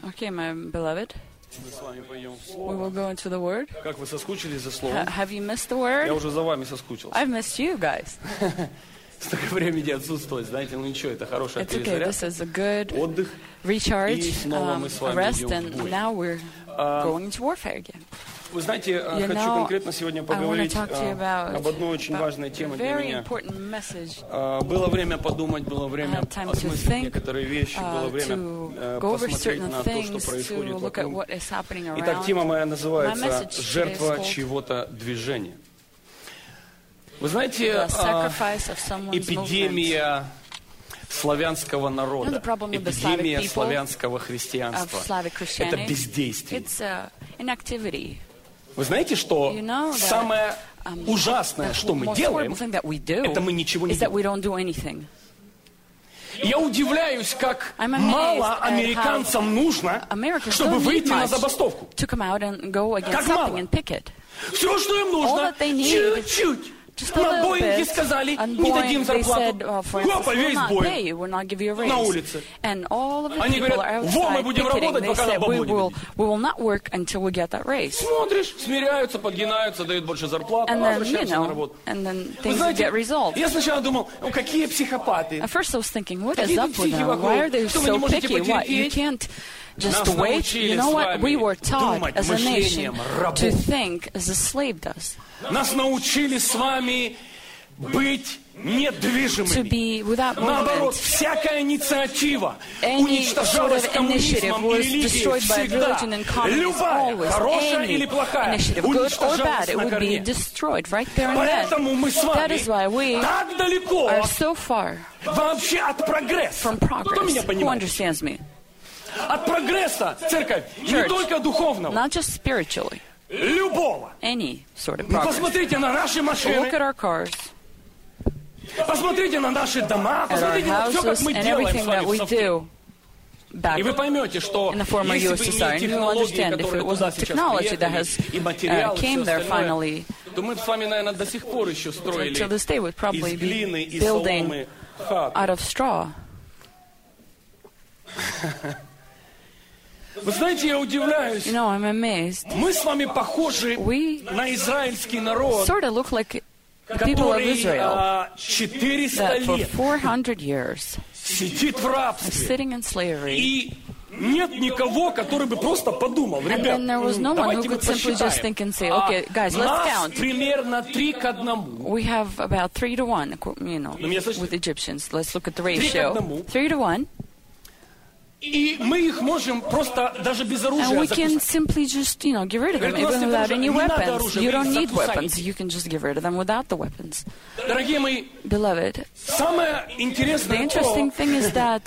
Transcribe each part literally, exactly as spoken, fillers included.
Okay, my beloved, Мы с вами пойдем в we Слово. will go into the Word. Как вы соскучились за Ha- Словом? have you missed the Я Word? уже за вами соскучился. I've missed you guys. Столько времени отсутствовать, знаете, ну ничего, это хорошая It's okay. перезарядка, This is a good отдых. recharge, И снова мы um, с вами rest, идем в and бой. now we're А, going into warfare again. Вы знаете, а, You хочу know, конкретно сегодня I want to поговорить talk to you а, about, об одной очень about важной a теме для very меня. important message. А, Было время подумать, было время I had time to осмыслить think, некоторые вещи, было Uh, время to э, go over посмотреть certain на то, что things, to происходит look at вокруг. what is happening Итак, around. тема моя My называется message today is «Жертва called чьего-то движения». Вы знаете, The а, sacrifice of someone's movement. эпидемия славянского народа, You know, the problem with the Slavic эпидемия people славянского Of христианства Slavic – это Christianity, бездействие. it's uh, inactivity. Вы знаете, что You know that, самое um, ужасное, the что мы most делаем, horrible thing that we do это мы ничего не is that we делаем. don't do anything. Я удивляюсь, как I'm amazed мало at американцам how нужно, Americans чтобы don't need выйти на much забастовку. to come out and go against Как something мало. and picket. Все, что им All нужно, that they need, чуть-чуть. Just a На little Боинге bit. сказали, On не дадим Boeing, they зарплату. said, oh, for Хлопа, instance, we'll весь not pay Боинг you, we'll not give you a на raise. улице. And all of the Они people говорят, are во, мы outside будем picketing. работать, They пока said, на we бабу не will, дадим. we will not work until we get that raise. Смотришь, смиряются, подгинаются, дают больше зарплаты, And then, you возвращаемся на know, работу. and then Вы things знаете, get resolved. я сначала думал, ну какие психопаты. At first I was thinking, what is Какие up тут with психи them? вокруг? Why are they Что вы не so можете picky? What? You потерпеть? can't just Нас wait. научили You know с what? вами We were taught думать as a nation мышлением рабов. to think as a slave does. Нас научили с вами быть To недвижимыми. be without Наоборот, movement. всякая инициатива Any sort уничтожалась of initiative коммунизмом и was религией destroyed by всегда. religion and communism. Любая, Always, хорошая any или плохая, initiative, good or уничтожалась bad, it на would be корне. destroyed right there and then. Поэтому мы с That is why вами we так далеко are so far вообще от прогресса. from Кто меня progress. Who понимает? understands me? От прогресса, церковь, не Church. только духовного, Not just spiritually, любого. any sort of Ну, progress. посмотрите на наши Look машины, at our cars, посмотрите на наши дома, at our посмотрите на все, как houses, мы and делаем everything с that вами в we совке. do back И вы поймете, что in the former если U бы S не S R, and you will технологии, understand if которые it was туда a сейчас technology that has приехали, и uh, материалы, и came все there остальное, finally, то мы с вами, наверное, до сих пор еще строили till this day would probably из be глины и building соломы хату. out of straw. Вы знаете, я удивляюсь. You know, I'm amazed. Мы с вами похожи We на израильский народ, sort of look like the people of который Israel а, четыреста that for лет four hundred years сидит в are рабстве. sitting in slavery. И нет никого, который бы просто подумал, And ребят, then there was no one давайте who мы could simply just think посчитаем. and say, А okay, guys, let's нас count. примерно три к одному. We have about three to one, you know, Ну, меня слышите? with Egyptians. Let's look at the Три к ratio. одному. Three to one. И мы их можем просто даже без And оружия we can закусать. simply just, you know, get rid of them Говорит, у нас even нет without оружия. any Не надо weapons. оружия, You вы don't их need закусаете. weapons. You can just get rid of them without the weapons. Дорогие мои, Beloved, самое the интересное interesting то, thing is that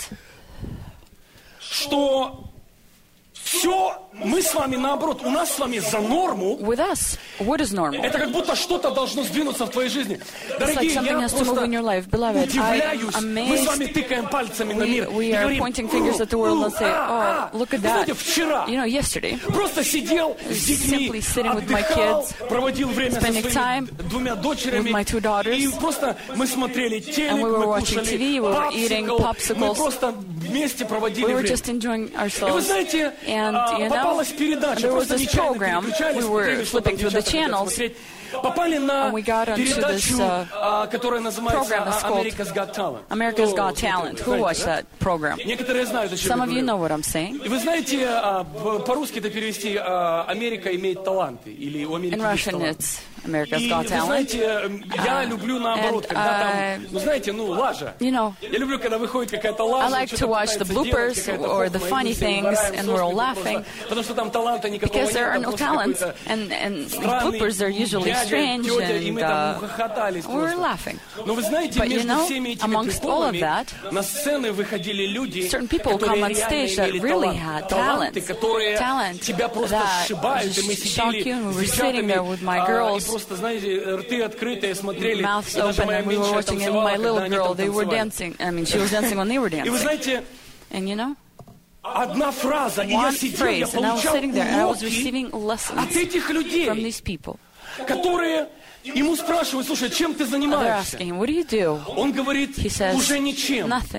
что все, мы с вами наоборот, у нас с вами за норму, with us, what is normal? это как будто что-то должно сдвинуться в твоей жизни. It's like Дорогие, something я has to move просто in your life. Beloved, удивляюсь. I'm Мы с вами amazed. тыкаем пальцами на We, мир we и are говорим, pointing fingers at the world and say, а, oh, look at Вы знаете, that. вчера You know, yesterday, просто сидел с детьми, simply sitting with my отдыхал, kids, проводил время со spending time своими двумя дочерями. with my two daughters. И просто мы смотрели телек, And we were мы watching кушали T V, we were eating попсикл, мы popsicles. просто вместе проводили we were время. just enjoying И вы ourselves. знаете, And, а, you know, попалась передача, there was просто this нечаянно program. переключались, We were смотрели, что там flipping through the девчата хотят channels. смотреть. Попали на And we got onto передачу, this, uh, а, которая называется program that's called America's Got Talent. America's Кто Got смотрел, Talent. Who знаете, watched да? that program? Некоторые знают, о чем Some я of you говорю. know what I'm saying. И вы знаете, а, в- по-русски это перевести а, «Америка имеет таланты» или «У Америки In есть Russian, таланты». it's America's И Got вы Talent. знаете, я Uh, люблю наоборот, and, когда там, uh, ну знаете, ну лажа. You know, Я люблю, когда выходит какая-то лажа, I like что-то to watch the пытается делать, bloopers какая-то or the хохма, и funny мы все things, угораем and со we're all смеху laughing. просто, потому что там таланта никакого because нет, there are там no просто talents, какой-то and, and странный bloopers are usually дядя, strange, тетя, и мы and там uh, ухохотались we were просто. laughing. Но вы знаете, But you между know, всеми этими amongst all of приколами that, на сцены выходили люди, certain people которые come on реально stage that имели really талант. had Таланты, talent, которые talent тебя просто that сшибают, и мы just shock сидели you, and we с were sitting there with my девчатами, а, и girls, просто, знаете, рты открытые, смотрели, mouths и даже open, моя and we were меньшая watching, and танцевала, my little когда они girl, там they were танцевали. dancing. I mean, she was dancing when they were И вы dancing. знаете, And you know, одна фраза, и я one сидел, я phrase, and I was получал sitting there, and I was уроки receiving от lessons этих людей, from these people. которые ему спрашивают, слушай, чем ты They're занимаешься? asking him, what do you do? Он говорит, He says, уже ничем. nothing.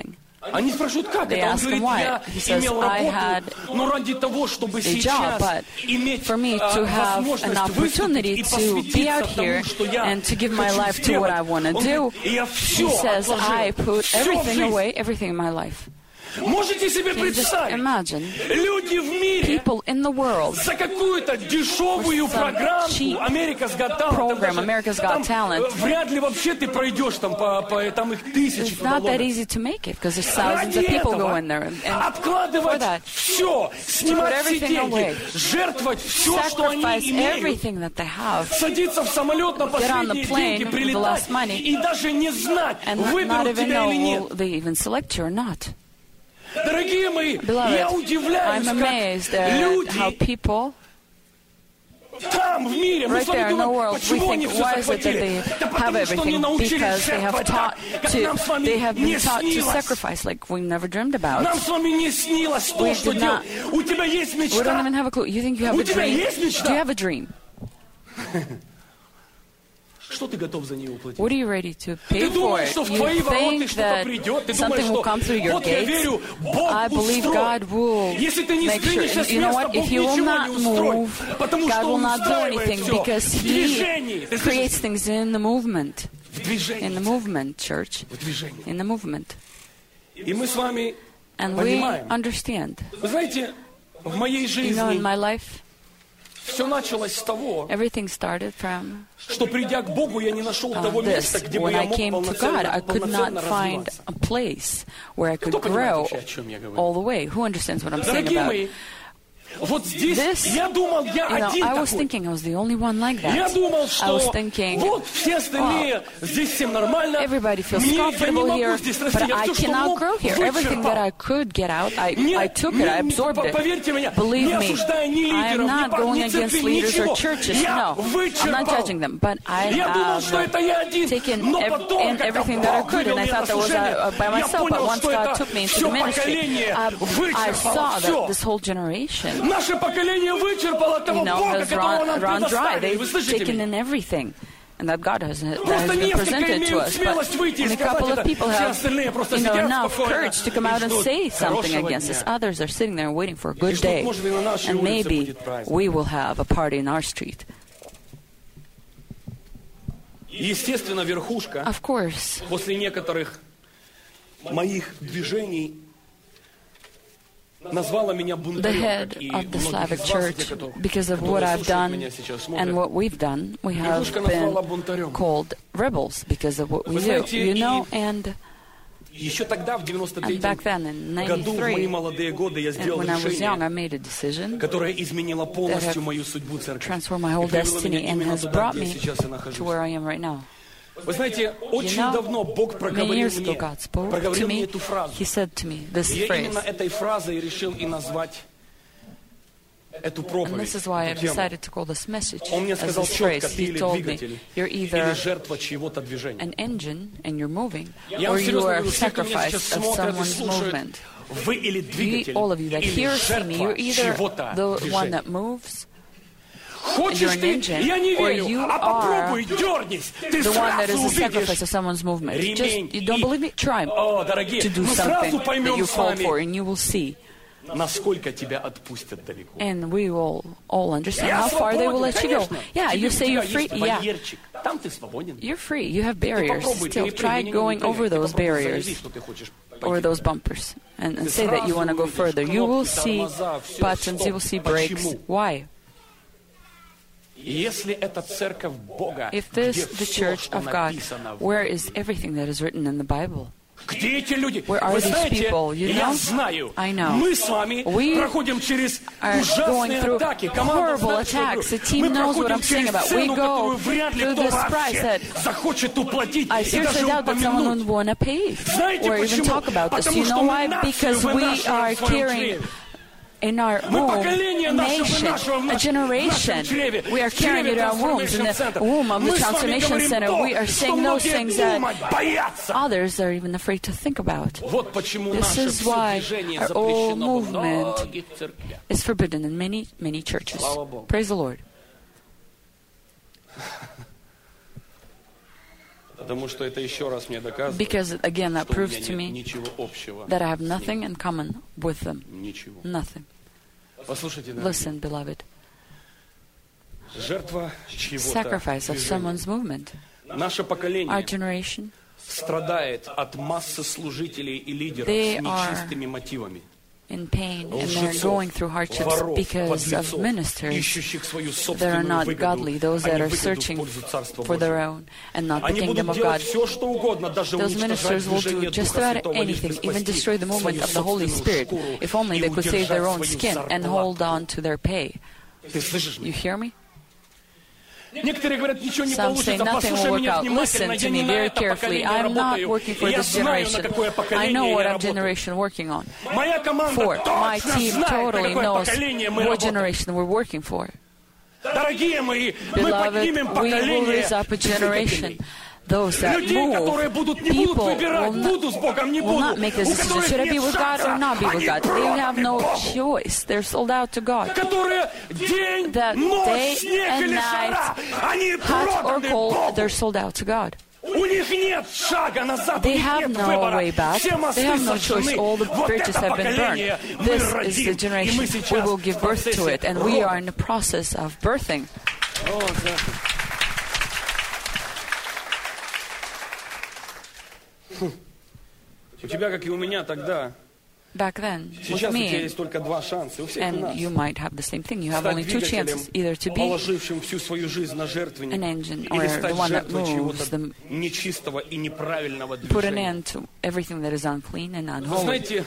Они спрашивают, как They это? Он ask him говорит, why. я He says, имел I работу, had но ради того, чтобы a job, сейчас but иметь for me а, to have an возможность opportunity выступить и to be out посвятиться here тому, что я and to give my хочу life to what I сделать. want to Он do, говорит, я he все says, I отложил, put все в everything жизнь. away, everything in my life. Можете себе Can you just представить, imagine люди в мире people in the world за какую-то дешевую For some программу cheap America's Got Talent, program, там даже- America's Got там, Talent. э, вряд ли вообще ты пройдешь там по, по там их тысячи It's туда not that ловят. easy to make it because there's thousands Ради of people этого go in there. And for откладывать that, все, снимать все everything деньги, away. жертвовать все, что они sacrifice имеют, everything that they have садиться в самолет на on the последние plane деньги, with the прилетать last money, и даже не знать, and not выберут even тебя know или нет. will they even select you or not. Дорогие мои, я Beloved, удивляюсь, I'm amazed как at люди how people там, в мире, мы right с вами there in the думаем, world, we почему они think, все why is it that захватили? they Да have потому что они everything? научились Because they have жертвовать так, taught как to, нам с вами they have не been taught to снилось. sacrifice like we never dreamed about. Нам с вами не снилось то, We что did делать. not- У тебя есть We don't мечта? even have a clue. You think you have У a тебя dream? есть мечта? Do you have a dream? Что ты готов за нее уплатить? What are you ready to pay Ты for думаешь, it? что в твои You ворота think что-то that придет? Ты думаешь, something will что come through your вот я gates? верю, Бог I believe устроит. God will Если ты не make sure. сдвинешься с You know места, what? Бог If you will ничего not не устроит. move, Потому God что will Он not do устраивает anything все because в He движении. Ты creates слышишь? things in the movement. В движении. In the movement, church. В движении. In the movement. И мы с вами And we понимаем. understand. Вы знаете, в моей You know, in жизни my life, все началось с того, everything started from что придя к Богу, я не нашел uh, того места, this. где бы When я I мог came to God, I полноценно, could полноценно not find развиваться. a place where I could Кто понимает grow вообще, о чем я говорю? all the way. Who understands what I'm saying Дорогие about? мои, вот здесь This, я думал, я You know, один I was такой. thinking I was the only one like Я that. думал, I что was thinking, вот все остальные, здесь всем нормально. everybody feels Мне, я не comfortable могу here, здесь расти. but Я I все, что cannot мог, grow here. Everything that I вычерпал. could get out, I, Не- I took не- it, I absorbed it. Поверьте меня, Believe не me, осуждая ни I am лидеров, ни not пар, going ни against церкви, leaders or ничего. churches. Я No, I'm not вычерпал. judging them, but I Я думал, что это я have один, taken но ev- потом, in когда everything that I Бог could, вывел and I меня на thought that was служение, uh, by я myself. But понял, once что God это took me into все the ministry, поколение I, I вычерпало saw все. that this whole generation, Наше поколение вычерпало того you know, Бога, has которого run, нам run dry. предоставили. Вы They've слышите taken меня? in everything. And that God has, that Просто has been несколько presented to имеют us. смелость But выйти и only a сказать couple это. of people Все have, остальные просто you know, сидят enough спокойно courage to come и out and ждут say something хорошего against us. дня. Others are sitting there and waiting for a И good ждут, day. может быть, на нашей And улице maybe будет праздник. we will have a party in our street. Естественно, верхушка Of course, после некоторых моих движений назвала меня the бунтарем, head как и of the многих Slavic из вас, те, Church, кто- because of которые what I've слушают done меня сейчас, and смотрят. what we've done, we have Верхушка назвала been бунтарем. called rebels because of what we Вы do. знаете, You know, и and Еще тогда, в девяносто and back третьем then in году, в мои ninety-three, молодые годы, я and сделал when I was young, I решение, made a decision которое изменило полностью have мою судьбу церкви. transformed my whole И привело destiny меня and именно has туда, brought где me я сейчас и to нахожусь. where I am right now. Вы знаете, очень know, давно Бог Many проговорил years ago, мне, God spoke to проговорил мне me. эту фразу. He said to me this И я phrase, именно этой фразой решил и назвать эту and проповедь, this is why I эту тему. decided to call this message Он мне as сказал this phrase. четко, ты He или told me, двигатель, you're или either жертва чьего-то движения. an engine and you're moving, Я or вам you серьезно are a говорю, все, кто меня сейчас sacrifice of смотрят и someone's слушают, movement. вы или You, двигатель, all of you that или hear or see me, you're жертва either чьего-то the one движения. that moves, Хочешь you're an ты, engine, я не or верю, you а попробуй, are дернись, ты the one that сразу is the sacrifice увидишь. of someone's movement. Just, Ремень you don't и- believe me? Try О, дорогие, to do мы something сразу that поймем you с called for, вами, and you will see. насколько тебя отпустят далеко. And we will all understand Я how far they will свободен, let you go. конечно. Yeah, Тебе- you у say тебя you're free. есть Yeah, барьерчик. Там ты свободен. you're free. You have barriers. Попробуй, Still, перепрыгни, try не, не, going не over прыгай. Ты those попробуй barriers заяви, что ты хочешь or пойти. those bumpers and, and Ты say that you сразу want to go увидишь further. You will кнопки, see тормоза, всё, buttons, you will see стоп. brakes. Почему? Why? Если это церковь Бога, If где this the всё, church что of God, написано в where Библии. is everything that is written in the Bible? Где эти люди? Where are Вы these знаете, people, you я know? знаю, I know. мы с вами We проходим через are going ужасные through атаки. Команда horrible знает, что я attacks. говорю. The team Мы knows what проходим I'm saying через about. We цену, go которую вряд ли through кто this price вообще that захочет уплатить I и seriously даже doubt that someone упомянуть. would want to pay Знаете or even почему? talk about this. Потому You что know мы why? нацию Because we вынашиваем are в своем carrying чреве. in our Мы womb, поколение наше nation, вынашиваем в a наш- в generation. нашем чреве. We are В carrying чреве it in our wombs, in Transformation the Center. womb of the Мы с вами Transformation говорим Center. то, We are что saying those многие things that думать боятся. others are even afraid to think about. Вот почему This наше is все why движение our whole запрещено во movement многих церквях. It's forbidden in many, many churches. Слава Богу. Praise the Lord. Потому что это еще раз мне доказывает, Because, again, that что у proves меня to нет me ничего общего that I have с ними. nothing in common with them. Ничего. Nothing. Послушайте, дорогие, Listen, beloved. жертва чьего-то Sacrifice of движения. someone's movement. Наше Our поколение generation, страдает от массы служителей и лидеров They с are нечистыми мотивами. in pain, and they're Лжецов, going through hardships воров, because of подлецов, ministers ищущих свою that are собственную not выгоду, godly, those а that не are выгоду в searching пользу Царства for their Божьего. own and not the Они kingdom будут of делать God. все, что угодно, даже Those уничтожать ministers will движение do just Духа about Святого, лишь бы anything, even спасти destroy the movement свою of the Holy собственную Spirit, шкуру if only и they could save their own удержать skin свою and зарплату. hold on to their pay. Ты слышишь You меня? hear me? Некоторые говорят, ничего не Some say получится. nothing Послушай will work меня out. внимательно, Listen я to не me на very это carefully. поколение I'm not работаю. working for Я this знаю, на generation. какое I поколение know what я I'm работаю. generation working on. Моя команда For my точно team знает, на totally какое knows поколение мы what работаем. generation we're working for. Дорогие мои, мы Beloved, поднимем we will поколение raise up a generation. двигателей. Those that Людей, move, которые будут, не будут people выбирать, will буду с Богом, не not, will буду. not make this У decision. которых Should I be нет with God or шанса. not be with Они God? They have проданы no Богу. choice. They're sold out to God. Которые день, That ночь, day снег and или night, жара, они hot or проданы cold, Богу. they're sold out to God. У них нет шага назад, They у них have нет no выбора. way back. Все мосты They have no choice. сожжены. All the Вот bridges это have been burned. поколение мы This is родим, the и generation мы we сейчас will в give birth to процессе it, and we are рода. in the process of birthing. О, да. Хм. У тебя, как и у меня тогда, Back then, with сейчас у тебя me, есть только два шанса. У всех у and нас. you might have the same thing. You have Стать only two двигателем, chances, either to be положившим всю свою жизнь на жертвенник, an engine, или or стать the one that жертвой чего-то moves the- нечистого и неправильного put an движения. end to everything that is unclean and Вы unholy, знаете,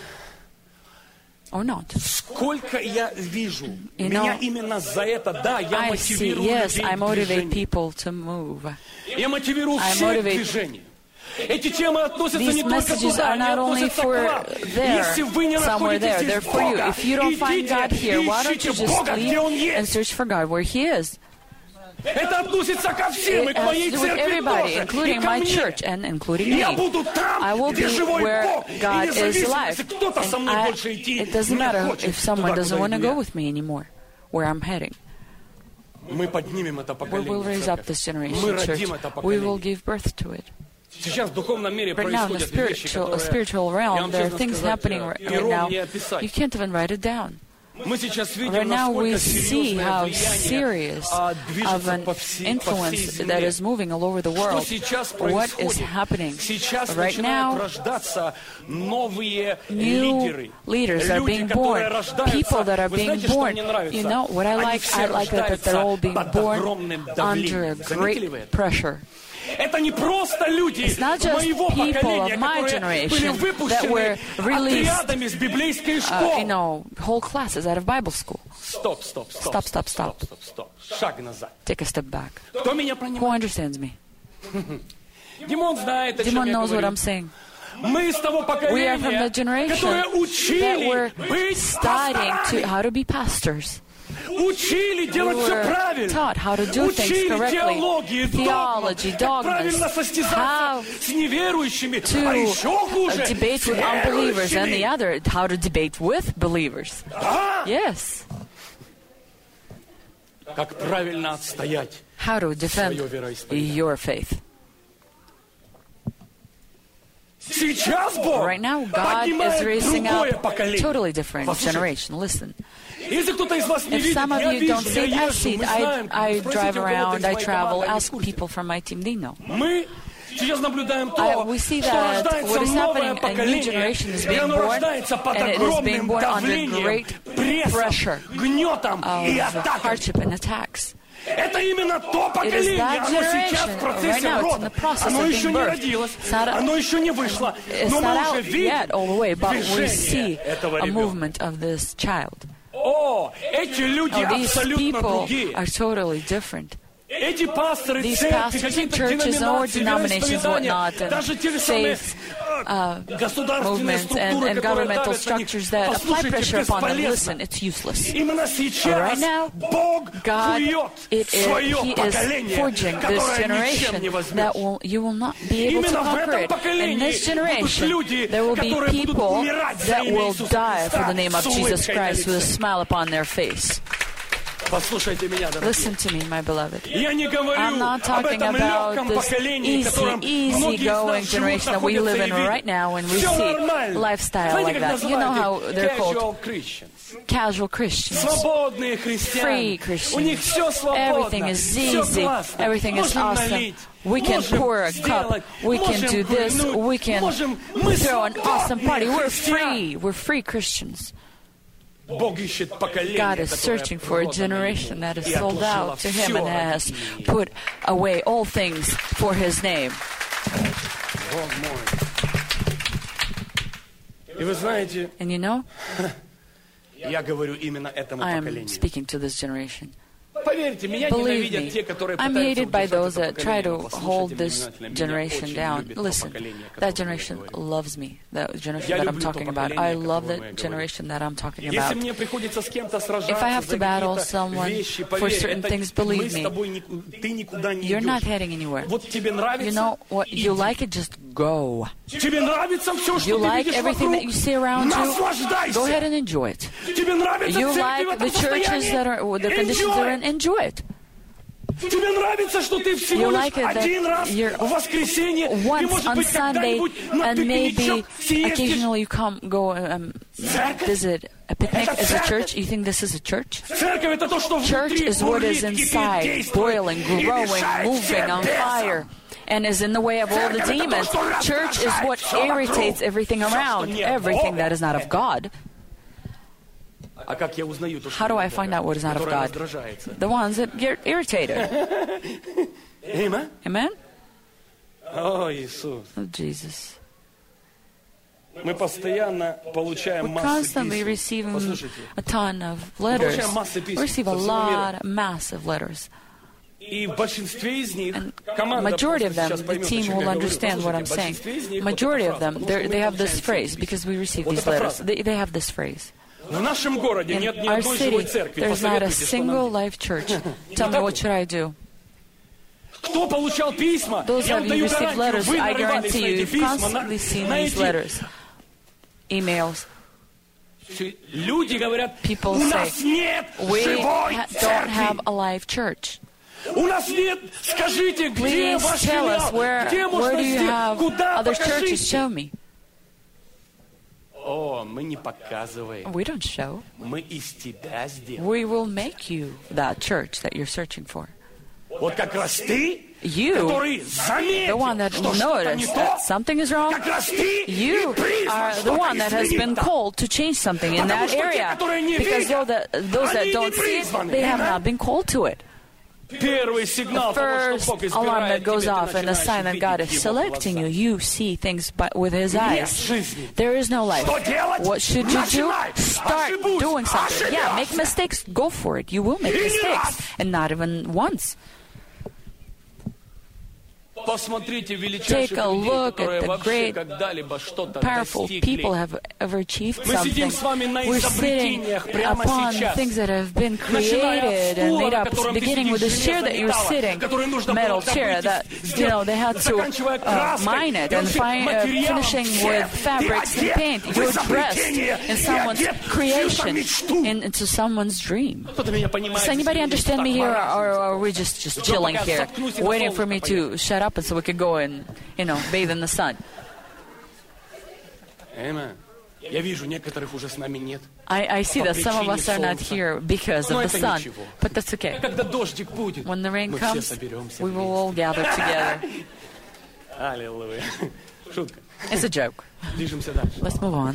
or not. сколько я вижу, You меня know, именно за это, да, я I see, мотивирую yes, людей I к motivate движению. people to move. Я мотивирую I всех к motivate- движению. Эти темы относятся These не только messages туда, are они not only относятся к for вам. there, Если вы не somewhere находите there, здесь they're for you. Бога, If you don't find God идите here, и why don't you ищите just Бога, где Он leave and есть. search for God where He is? Это относится ко всем, и It к has моей to do with церкви everybody, тоже, и including ко my мне. church and including Я me. буду там, I will где be живой where Бог, и God вне is зависимости, alive. кто-то со And мной I, больше идти it doesn't не matter хочет if someone туда, doesn't куда want to иду go я. with me anymore, where I'm heading. Мы поднимем это We поколение, will raise up церковь. this Мы generation, church. родим это We will поколение. give birth to it. Сейчас в духовном мире Right now, in the происходят вещи, spiritual, которые, spiritual я realm, вам there are честно things сказать, happening right пером now. не описать. You can't even write it down. Мы сейчас видим, Right now, we насколько see серьезное how влияние serious а, of движется an по всей, по всей influence that земле. is moving all over the Что world. сейчас What is происходит? happening Сейчас right начинают now? рождаться новые New лидеры. leaders are Люди, being которые born. рождаются. People that are Вы being знаете, что born. мне нравится? You know what I Они like? все I like that, that they're all being рождаются born под огромным under давлением. a Заметили вы great это? pressure. Это не просто люди It's not just моего people поколения, of my которые generation были that выпущены were released, отрядами с библейской Uh, школы. you know, whole classes out of Bible school. Стоп, стоп, стоп. Stop, stop, stop. стоп, стоп. Шаг назад. Take a step back. Кто меня Who понимает? understands me? Димон знает, о чем Dimon я knows what говорю. I'm saying. Мы из того We are from the поколения, generation которое that учили were быть studying to пасторами. how to be pastors. Учили We делать все were правильно. taught how to do things Учили correctly, теологии, theology, догмам, как правильно dogmas, состязаться how с неверующими, а to еще uh, хуже, debate с with unbelievers, and the верующими. other, how to debate with believers. Да? Yes, Как правильно отстоять how to defend свое вероисповедание. your faith. Сейчас Бог Right now, God is поднимает raising другое up поколение. a totally different Послушайте. generation. Listen, Если кто-то из вас не if видит, some of я you вижу, don't я see it, I езжу, see it. мы I, знаем. I Спросите drive у кого-то around, из I моей travel, команды, они в ask курсе. people from my team, they know. Мы сейчас наблюдаем то, I, we see что that рождается what is новое happening, a new поколение, generation is и being оно born, рождается под and it is being огромным born under давлением, great прессом, pressure гнетом и of атакой. hardship and attacks. Это именно то It is поколение, that оно сейчас generation в right процессе now. It's in рода. the process Оно of еще being не birthed. родилось, It's not, оно еще не вышло, it's но not мы уже out видим yet all the way, but we движение see этого a ребенка. movement of this child. О, эти люди Oh, these абсолютно people другие. are totally different. Эти пасторы, These церкви, pastors and какие-то churches or деноминации, denominations, вероисповедания, whatnot, and даже те же самые faith, э, uh, государственные movements and, структуры, and которые governmental давят на них. structures that apply Послушайте, pressure upon them. бесполезно. Listen, it's useless. Именно Right сейчас now, Бог God, кует it is, свое He is поколение, forging this которое ничем generation не that возьмешь. will, you will not be able to Именно в conquer этом it. In поколении this будут generation, люди, there will be которые будут people умирать за that имя will Иисуса die for Христа the name of с Jesus улыбкой на Christ with a лице. smile upon their face. Послушайте меня, дорогие. Listen to me, my beloved. Я не говорю I'm not об talking этом about легком this поколении, в easy, котором многие из easygoing нас живут, generation that we находятся live и in видят. right now, and we Всё see нормально. lifestyle Знаете, like как that. You know how называют they're их? called Casual Christians. casual Christians. Свободные христиане. Free Christians. У них все свободно. Everything is Все easy. классно. Everything is Можем awesome. налить. We can Можем pour a сделать. cup. We can Можем do this. курнуть. We can Можем. Мы throw an awesome party. свободные We're христиане. free. We're free Christians. Бог ищет поколение, God is которое searching for a продано generation ему that is и sold отложило out to Him всё and ради has имени. put away all things for His name. Бог мой. И вы знаете, And you know, я говорю именно этому I am поколению. speaking to this generation. Поверьте, меня Believe ненавидят me, те, которые I'm пытаются hated by удержать those это that try to поколение. hold Послушайте this внимательно, меня generation очень down. любит то Listen, поколение, о that котором я generation говорю. loves me, the generation Я that I'm люблю talking то about. поколение, I о love котором the я говорю. generation that I'm talking Если about. мне приходится с кем-то If I сражаться have за to battle какие-то someone вещи, for поверь, certain это things, мы believe с me, тобой ни- ты никуда не you're not идешь. heading anywhere. Вот тебе нравится, You know what? You иди. like it, just go. Тебе нравится все, что You ты like видишь everything вокруг? that you see around you, Наслаждайся. go ahead and enjoy it. Тебе нравится You церковь в like этом the churches состоянии? that are, the conditions they're in, Enjoy. enjoy it. Тебе нравится, что ты всего You лишь like it that один раз you're в воскресенье и, Once может on быть, Sunday, когда-нибудь на and maybe пикничок съездишь. occasionally you come go um, Церковь? visit a picnic Это as a церковь? church. You think this is a church? Церковь — это то, что Church внутри is what is бурлит, кипит, inside, действует boiling, и growing, мешает moving, всем on бесам. fire, and is in the way of all the Церковь — это то, demons. что Church is раздражает what всё irritates вокруг. everything Всё, что around, не everything Бога. that is not of God. А как я узнаю то, что How do не I от find Бога, out what is not of которое God? раздражается? The ones that get irritated. Amen? Amen? О, Иисус. Oh, Jesus. Мы постоянно получаем We're массы constantly писем. receiving Послушайте. a ton of letters. получаем массы писем We receive a со всего мира. lot, massive letters. И в большинстве из них And команда majority of просто them, сейчас the поймет, о team чем will я говорю. understand what I'm Послушайте, saying. в большинстве из них Majority вот of эта them, фраза, they're- потому что they мы have this получаем phrase все because we receive Вот these эта letters. фраза. They, they have this phrase. В нашем городе In нет ни our одной city, живой церкви. there's not a Посоветуйте, что single нам делать. life church. Tell me, what should I do? Кто получал письма? Those Я of вам you даю received гарантию, letters, вы I нарывались guarantee на you, эти you've письма, на, constantly seen на these эти... letters, emails. Люди говорят, People у say, нас нет We живой ha- don't have церкви. a live church. У нас нет, скажите, где Please ваш tell us филиал? where, Где where можно do you сделать? have Куда? other churches? Покажите. Show me. О, мы не показываем. We don't show. Мы из тебя сделаем. We will make you that church that you're searching for. Вот как раз ты, You, который the заметил, one that что что-то не noticed то, that something is wrong, как раз ты you и призван are the что-то one that has been изменить там. called to change something in Потому that что те, area. которые не Because видят, those that, those that они don't не see it, призваны. they have Amen. not been called to it. Первый сигнал того, что First Бог alarm избирает that goes тебя, ты off and a начинаешь sign that God видеть is Его selecting you, глаза. you see things by, with His Нет eyes. жизни. There is no life. Что делать? What should you do? Начинай. Start Ошибусь. doing something. Yeah, make Ошибешься. mistakes. Go for it. You will make И не mistakes. раз. And not even once. Посмотрите величайших Take a людей, look которые at the вообще great, когда-либо что-то Powerful достигли. people have ever achieved Мы сидим something. с вами на We're sitting изобретениях прямо upon сейчас. things that have been Начиная от created and стула, made на up, котором ты beginning with сидишь, this chair that you're железного sitting, металла, который нужно metal было chair добыть, that, сделать, you know, they had to заканчивая uh, краской, mine it и and вообще fi- uh, материалом finishing всем. with Ты fabrics and одет paint. в You're dressed изобретение, in ты someone's одет в чью-то creation, мечту. in, into someone's dream. Кто-то меня понимает, Does anybody если люди understand me так here, морозят. or are we just, just chilling here, waiting for me to shut up and so we could go and, you know, bathe in the sun? Amen. Я вижу, некоторых уже с нами нет. I, I see По that some of причине us are not солнца. here because Но of the это sun, ничего. but that's okay. Когда дождик будет, When the rain мы все comes, соберемся we will вместе. all gather together. Аллилуйя. Шутка. It's a joke. Движемся дальше. Let's move on.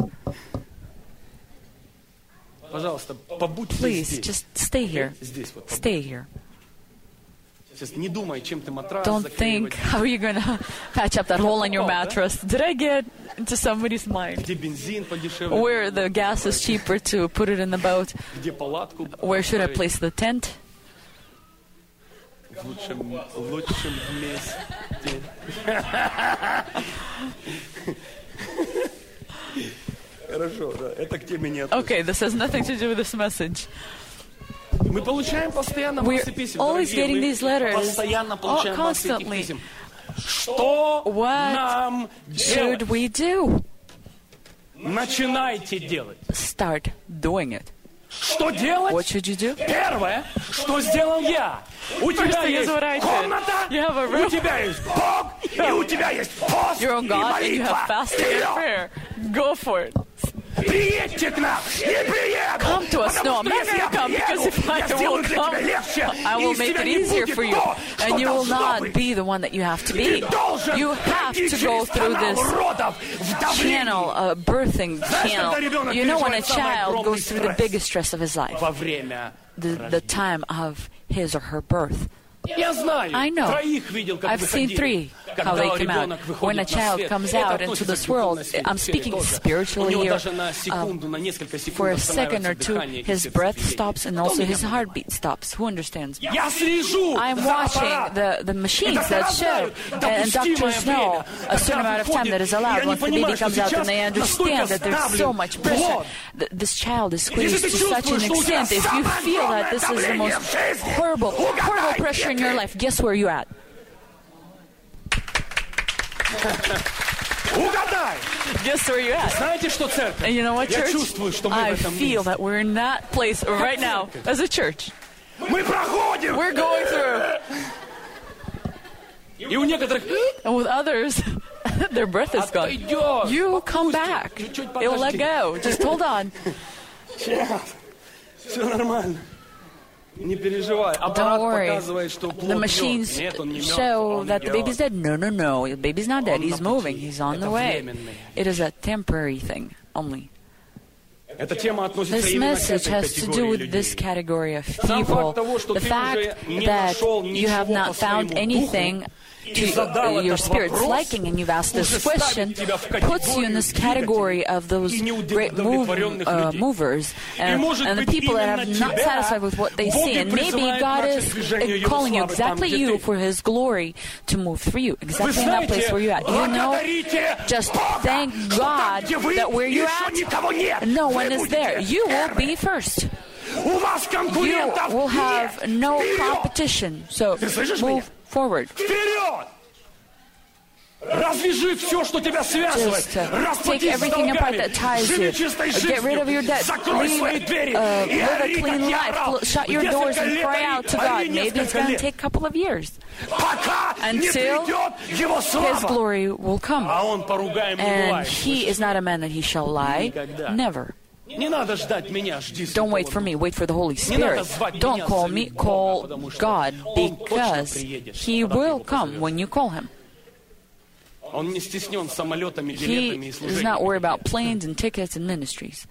Пожалуйста, побудьте Please, здесь. just stay here. Здесь вот. Stay here. Сейчас не думай, чем ты матрас Don't заклеивать, think how are you going to patch up that hole in your mattress. Did I get into somebody's mind? где бензин подешевле, Where the gas is cheaper to put it in the boat? где палатку Where should I поставить place the tent? в лучшем, в лучшем месте. Хорошо, да, это к теме не относится. Okay, this has nothing to do with this message. Мы получаем постоянно We're массы писем, always дорогие. getting Мы these letters. постоянно получаем Oh, массы этих constantly. писем. Что What нам should делать? we do? Начинайте делать. Start doing it. Что делать? What should you do? Первое, что сделал я. У тебя thing is есть what I did. комната, You have a у room. тебя есть Бог, и у тебя есть пост You're on и God and you have молитва. fasting and Вперед! prayer. Go for it. Приедьте к нам, не приеду. Come to us. No, I'm not going to come because if I will come, I will make it easier for you. And you will not be the one that you have to be. You have to go through this channel, a birthing channel. You know when a child goes through the biggest stress of his life, Во время the, the time of his or her birth. Я знаю, I know. троих видел, как I've seen выходили. three, how they come out. When a child comes out into this world, I'm speaking spiritually here, um, for a second or two, his breath stops and also his heartbeat stops. Who understands? Я слежу I'm за watching аппаратом. the, the machines that show, and Допустимое doctors know время. a certain amount of time that is allowed Я не once the понимаю, baby что comes out, and they сейчас understand that there's настолько so much pressure. вставлен Th- This child is Если squeezed ты to such an чувствуешь, что у тебя extent. If you самое feel that this is the главное most давление в жизни, horrible, угадай, horrible pressure in где your ты? life, guess where you're at? Угадай! Guess where you're at? Знаете что, церковь? And you know what, Я church? чувствую, что мы I в этом feel месте. that we're in that place right now as a church. Мы проходим! We're going through. И у некоторых... And with others, their breath is gone. Отойдешь! You come back. Чуть-чуть It'll let подожди. go. Just hold on. Сейчас. Все нормально. Не переживай. Don't Аппарат worry. показывает, что The плод machines мертв. Нет, он не мертв, show он that the baby's идет. dead. No, no, no. The baby's not dead. Он He's на moving. пути. He's on the Это way. временный. It is a temporary thing only. Эта тема относится This именно к message этой has to do категории with this людей. category of Сам people. факт того, что The ты fact уже не that нашел you have ничего not по found своему anything духу, to uh, your spirit's liking, and you've asked this question, puts you in this category of those great move, uh, movers and, and the people that are not satisfied with what they see. And maybe God is calling you, exactly you, for His glory to move through you, exactly in that place where you're at. You know, just thank God that where you're at, no one is there. You will be first. У вас You конкурентов will нет. have no Вперед! competition. So Ты слышишь меня? move forward. Вперед! Развяжи все, что тебя связывает. Just uh, take Расплатись с everything apart долгами. that ties Живи you. чистой Get rid of your жизнью. debt. Закрой свои Leave, двери. uh, И live a ори, clean как я life. орал. Cl- Shut your Несколько doors and лет cry ори, out to ори God. Maybe it's несколько going to лет. take a couple of years. Пока не Until придет его His слава. glory will come. А он поругаем не And бывает. He is not a man that He shall lie. Никогда. Never. Не надо ждать меня, жди Don't wait for me, wait for the Holy Spirit. Don't call me, call God, because He will come when you call Him. Он не стеснен самолетами, He билетами и is not worried служениями. about planes and tickets and ministries.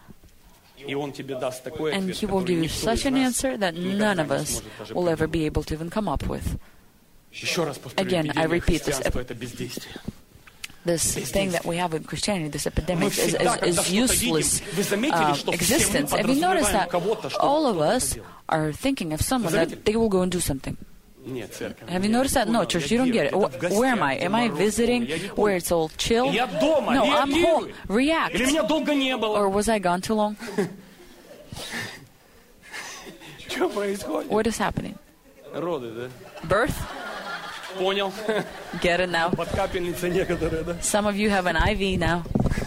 И он тебе даст такой And ответ, He will который give you никто such из an нас answer that никогда none of не us сможет даже will ever придумать. be able to even come up with. Еще раз повторю, Again, I эпидемия repeat this. христианства — это бездействие. This thing that we have in Christianity, this Мы epidemic, is, всегда, is, когда is что-то видим, useless вы заметили, um, что все мы existence. Have you noticed подразумеваем that кого-то, что all of кто-то us делал? are thinking of someone Заметили? that they will go and do something? Нет, церковь. Have you нет, noticed that? No, понял, church, я you don't где? get it. Где-то в Wh- гостях, Where am I? Am I где-то visiting я не помню. where it's all chill? Я дома, No, I'm реагирую. home. React. Или меня долго не было. Or was I gone too long? Что происходит? What is happening? Роды, да? Birth? Понял. Get it now. Под капельницей некоторые, да? Some of you have an I V now.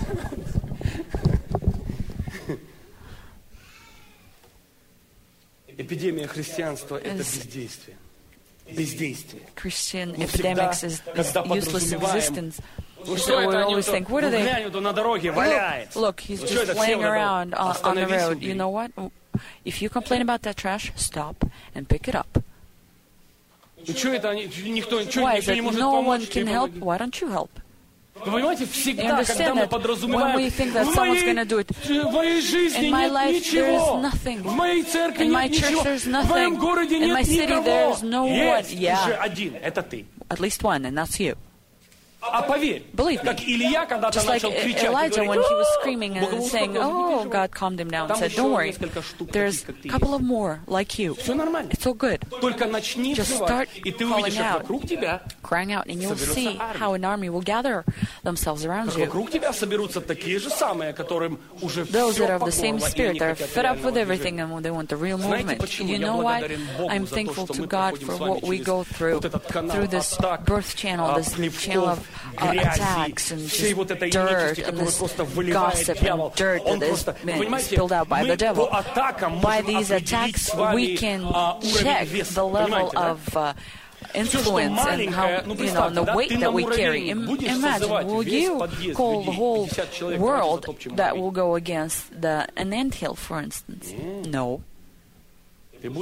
Эпидемия христианства — это Is- бездействие. Бездействие. Christian Мы всегда, epidemics is, is когда useless подразумеваем, existence. ну So что we это они always вот, think, what ну, are they? глянь, вот он на дороге Look, валяется. look, he's Ну что just это, laying сел на дорогу? around on, on the Остановись, road. убери. You know what? If you complain about that trash, stop and pick it up. Ну что это они, никто, что, Why is никто it не может no one помочь? can тебе help? помогать? Why don't you help? Вы понимаете, You всегда, когда understand мы that подразумеваем, when we think that в someone's моей, gonna do it, в моей жизни in my нет life there is ничего, nothing. в моей церкви In my нет church ничего, there's в моем nothing. городе In нет my city никого. there's no one. Есть Yeah. уже один, это ты. At least one, and that's you. А поверь, Believe me. как Илья когда-то Just like начал кричать, Elijah и when говорить, he was «О, screaming Бог and его saying, успокоил, не oh, переживай». God calmed him down and Там said, еще don't worry, несколько штук there's таких, как a ты couple есть. of more like you. Все нормально. It's all good. Только начни Just взывать, start и ты увидишь, calling как out. вокруг тебя, Crying out, and you'll Соберется see армия. how an army will gather themselves around как you. вокруг тебя соберутся такие же самые, которым уже Those все that are of the same покорло, и spirit, они they're хотят fed up with реального everything движения. and they want the real Знаете, movement. почему You я know why? благодарен Богу I'm за то, thankful что to мы God проходим for с вами what we через go through, вот этот канал through this атак, birth channel, а, this плевков, channel of uh, attacks and just dirt and this gossip and dirt that is being spilled out by the devil. By these attacks, we can check the level of uh, influence and how, you know, and the weight that we carry. Im- imagine, will you call the whole world that will go against the an anthill, for instance? No. You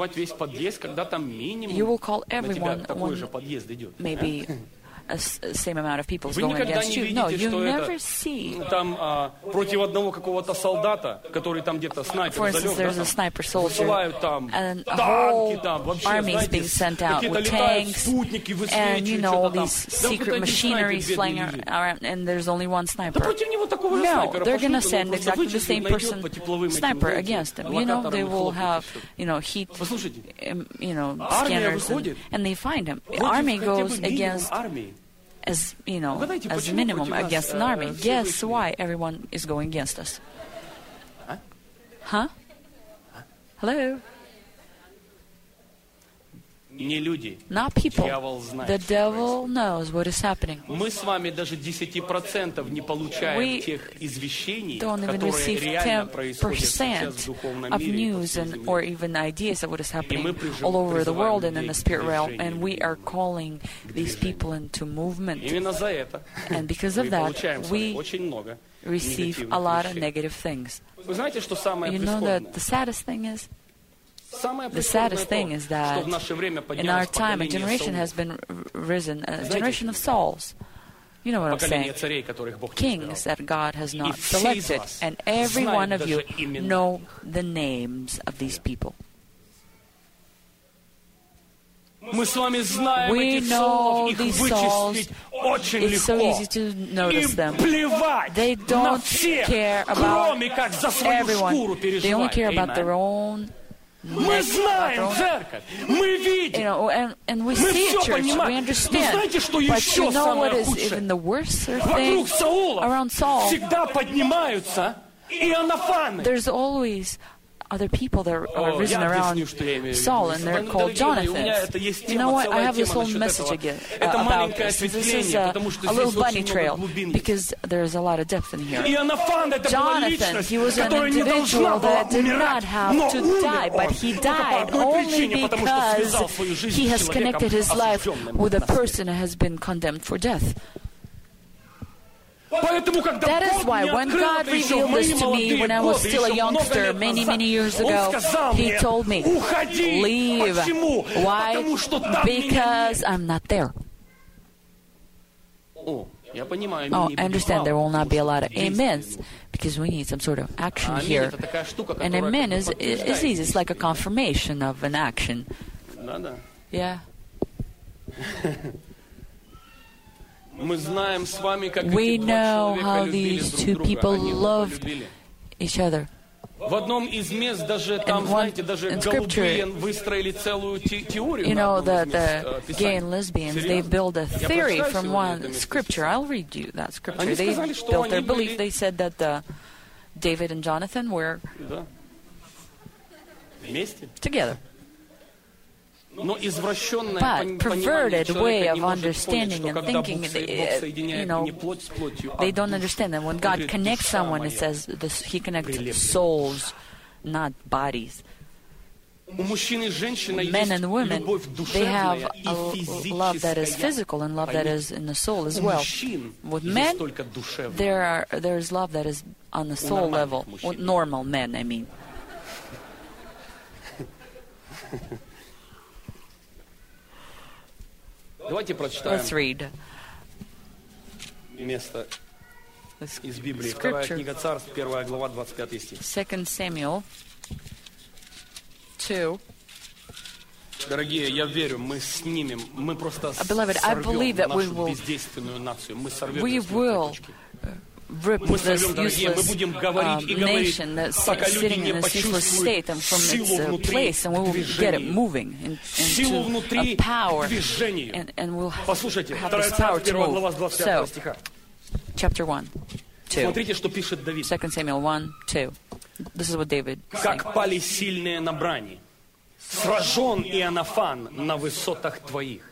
will call everyone when maybe a s- same amount of people is going against you. No, you never see. For instance, there's a sniper soldier, and a whole army is being sent out with tanks, and, you know, all these secret machineries flying around, and there's only one sniper. No, they're going to send exactly the same person, sniper, against him. You know, they will have, you know, heat, you know, scanners, and, and they find him. The army goes against, as, you know, as minimum against an army. Guess why everyone is going against us? Huh? Hello? Not people. The devil knows what is happening. We don't even receive ten percent of news and, or even ideas of what is happening all over the world and in the spirit realm, and we are calling these people into movement. And because of that, we receive a lot of negative things. You know that the saddest thing is? The saddest thing is that in our time a generation has been risen, a generation of Sauls. You know what I'm saying? Kings that God has not selected. And every one of you know the names of these people. We know these Sauls. It's so easy to notice them. They don't care about everyone. They only care about their own. Мы знаем церковь, мы видим. You know, and, and we see it, church, we understand. But you know what is even the worst thing? Around Saul, there's always other people that are oh, risen around Saul, and they're called Jonathans. You know what? I have this whole message again uh, about this. This is a, a little bunny trail, because there's a lot of depth in here. Jonathan, he was an individual that did not have to die, but he died only because he has connected his life with a person who has been condemned for death. That is why when God revealed this to me when I was still a youngster many, many years ago, He told me, leave. Why? Because I'm not there. Oh, I understand there will not be a lot of amens, because we need some sort of action here. And amen is, is easy. It's like a confirmation of an action. Yeah. We know how these two people loved each other. In one, in Scripture, you know, the, the gay and lesbians, they build a theory from one Scripture. I'll read you that Scripture. They built their belief. They said that uh, David and Jonathan were together. But perverted way of understanding and thinking, you know, they don't understand that when God connects someone, it says this, He connects souls, not bodies. Men and women, they have a love that is physical and love that is in the soul as well. With men, there are there's love that is on the soul level. With normal men, I mean. Let's read место из Библии. Вторая книга Царств, первая глава, двадцать пятый стих. Second Samuel two. Дорогие, я верю, мы снимем, мы просто Beloved, I believe that we will, we will rip this useless um, nation that's sitting in this useless state and from its uh, place, and we will get it moving in, into a power, and, and we'll have this power to move. So, chapter one, two. Second Samuel one, two. This is what David is saying. Как пали сильные на брани, сражен Иоаннафан на высотах твоих.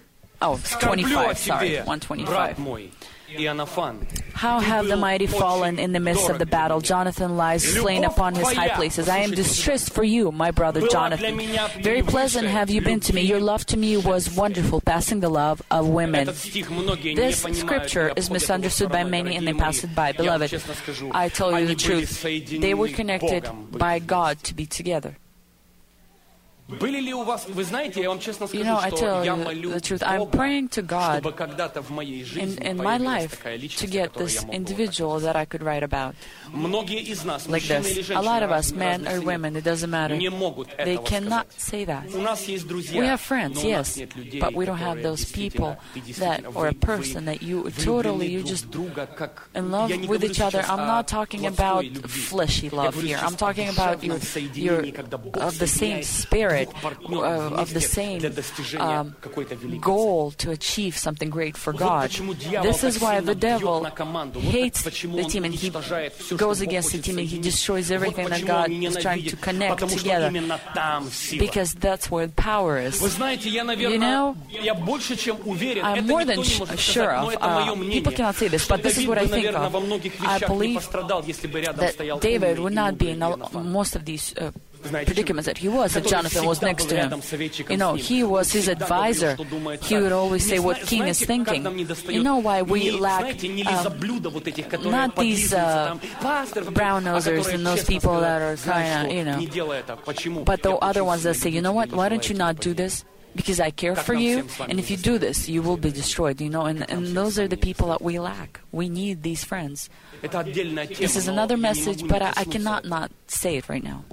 Oh, twenty-five, sorry, one twenty-five. How have the mighty fallen in the midst of the battle? Jonathan lies slain upon his high places. I am distressed for you, my brother Jonathan. Very pleasant have you been to me. Your love to me was wonderful, passing the love of women. This scripture is misunderstood by many and they pass it by. Beloved, I tell you the truth. They were connected by God to be together. You know, I tell you the truth. I'm praying to God in, in my life to get this individual that I could write about. Like this. A lot of us, men or women, it doesn't matter. They cannot say that. We have friends, yes, but we don't have those people that, or a person that you totally, you just in love with each other. I'm not talking about fleshy love here. I'm talking about your, your of the same spirit. Uh, of the same um, goal to achieve something great for God. This is why the devil hates the team and he goes against the team and he destroys everything that God is trying to connect together, because that's where power is. You know, I'm more than sh- sure of, uh, people cannot say this, but this is what I think of. I believe that David would not be in a, most of these uh, predicaments that he was, if Jonathan was next to him. You know, he was his advisor. He would always say what king is thinking. You know why we lack um, not these uh, brown-nosers and those people that are kind of, you know, but the other ones that say, you know what, why don't you not do this? Because I care for you, and if you do this, you will be destroyed, you know, and, and those are the people that we lack. We need these friends. This is another message, but I, I cannot not say it right now.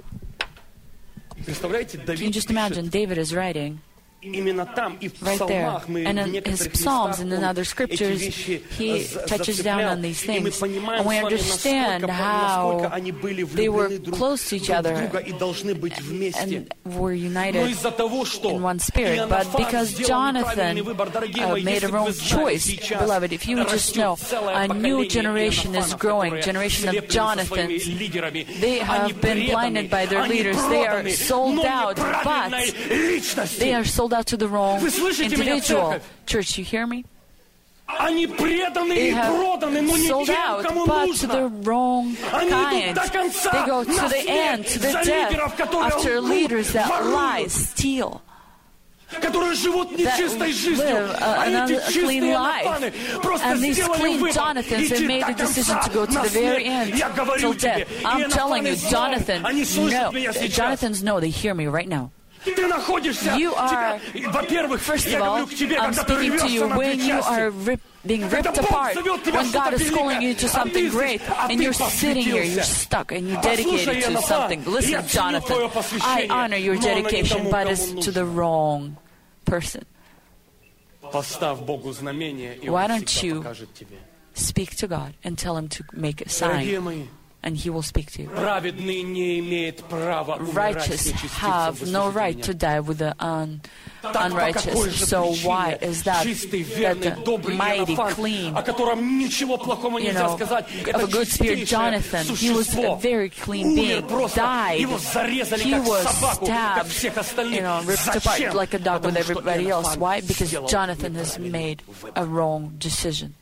Can you just imagine, David is writing right there, and in his Psalms and in other scriptures, he touches down on these things, and we understand how they were close to each other and were united in one spirit. But because Jonathan uh, made a wrong choice, beloved, if you would just know, a new generation is growing, generation of Jonathans. They have been blinded by their leaders. They are sold out, but they are sold out to the wrong individual. Church, you hear me? They have sold out, but to the wrong kind. They go to the end, to the death, after leaders that lie, steal, that live uh, an unclean life. And these clean Jonathans have made a decision to go to the very end, till death. I'm telling you, Jonathan, no. Jonathans know, they hear me right now. You are, first of all, I'm speaking to you when you are rip, being ripped apart, when God is calling you to something great, and you're sitting here, you're stuck, and you're dedicated to something. Listen, Jonathan, I honor your dedication, but it's to the wrong person. Why don't you speak to God and tell Him to make a sign? And He will speak to you. Righteous have no right to die with the un, unrighteous. So why is that that the mighty, clean, you know, of a good spirit Jonathan, he was a very clean being, died. He was stabbed, you know, ripped apart like a dog with everybody else. Why? Because Jonathan has made a wrong decision.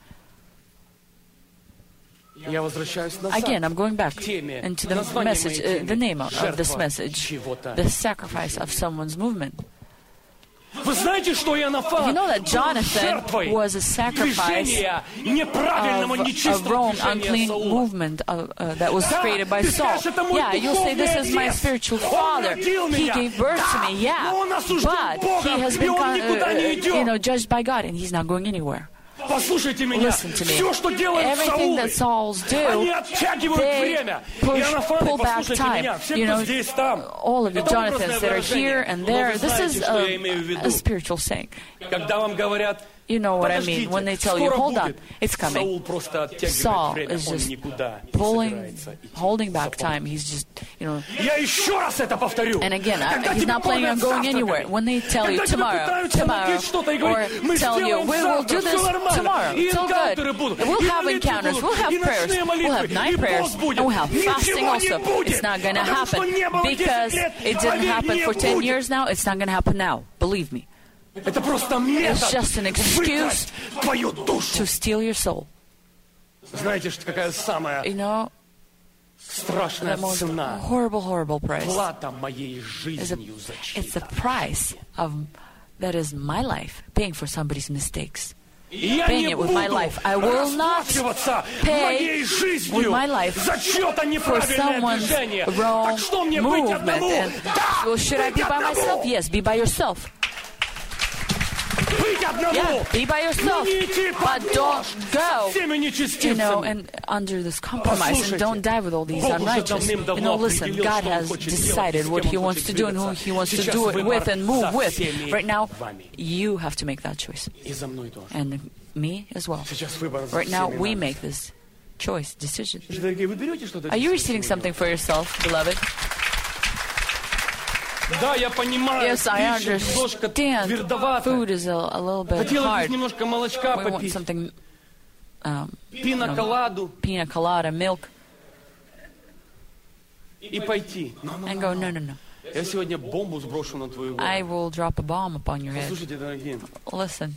Again, I'm going back into the message, uh, the name of, of this message, the sacrifice of someone's movement. You know that Jonathan was a sacrifice of a wrong, unclean movement uh, uh, that was created by Saul. Yeah, you'll say, this is my spiritual father. He gave birth to me, yeah. But he has been con- uh, uh, you know, judged by God, and he's not going anywhere. Listen to me. Everything that Sauls do, they push, pull back time. You know, all of you Jonathans that are here and there, this is a, a spiritual saying. You know what I mean when they tell you, hold on, it's coming. Saul is just pulling, holding back time. He's just, you know. And again, I, he's not planning on going anywhere. When they tell you tomorrow, tomorrow, or tell you, we will do this tomorrow, it's all good. We'll have encounters, we'll have prayers, we'll have night prayers, and we'll have fasting also. It's not going to happen because it didn't happen for ten years now. It's not going to happen now. Believe me. Это просто метод It's just an excuse выкрасть твою душу. to steal your soul. Знаете, что какая самая You know, страшная the most цена? horrible, horrible price Плата моей is a, жизнью it's the защита. price of that is my life, paying for somebody's mistakes. Я Paying не it with буду my life. I will not расплачиваться pay моей with жизнью my life за чье-то for неправильное someone's движение. wrong Так что мне быть movement. одному? And, Да, well, should I быть be by одному. myself? Yes, be by yourself. Быть одному. Yeah, be by yourself. Не идти под But don't нож go, со всеми you know, нечестивцами. and under this compromise, and don't die with all these Бог уже unrighteous. You давным-давно know, listen, определил, God что Он has хочет decided делать, what с кем He Он wants хочет to do and who двигаться. He wants to Сейчас do it выбор with and move за with. всеми Right now, вами. you have to make that choice. И за мной тоже. And me as well. Сейчас выбор за Right now, всеми we нами. make this choice, decision. Дорогие, вы берете что-то? Are you receiving something for yourself, beloved? Да, я понимаю, Yes, I пища немножко understand. твердовата. Food is a, a little bit Хотелось бы hard. немножко молочка We want попить. something, um, Пина-коладу pina colada, milk, и пойти. Но, но, and но, go, но. no, no, no. Я сегодня бомбу сброшу на твою I голову. will drop a bomb upon your head. Послушайте, дорогие, Listen,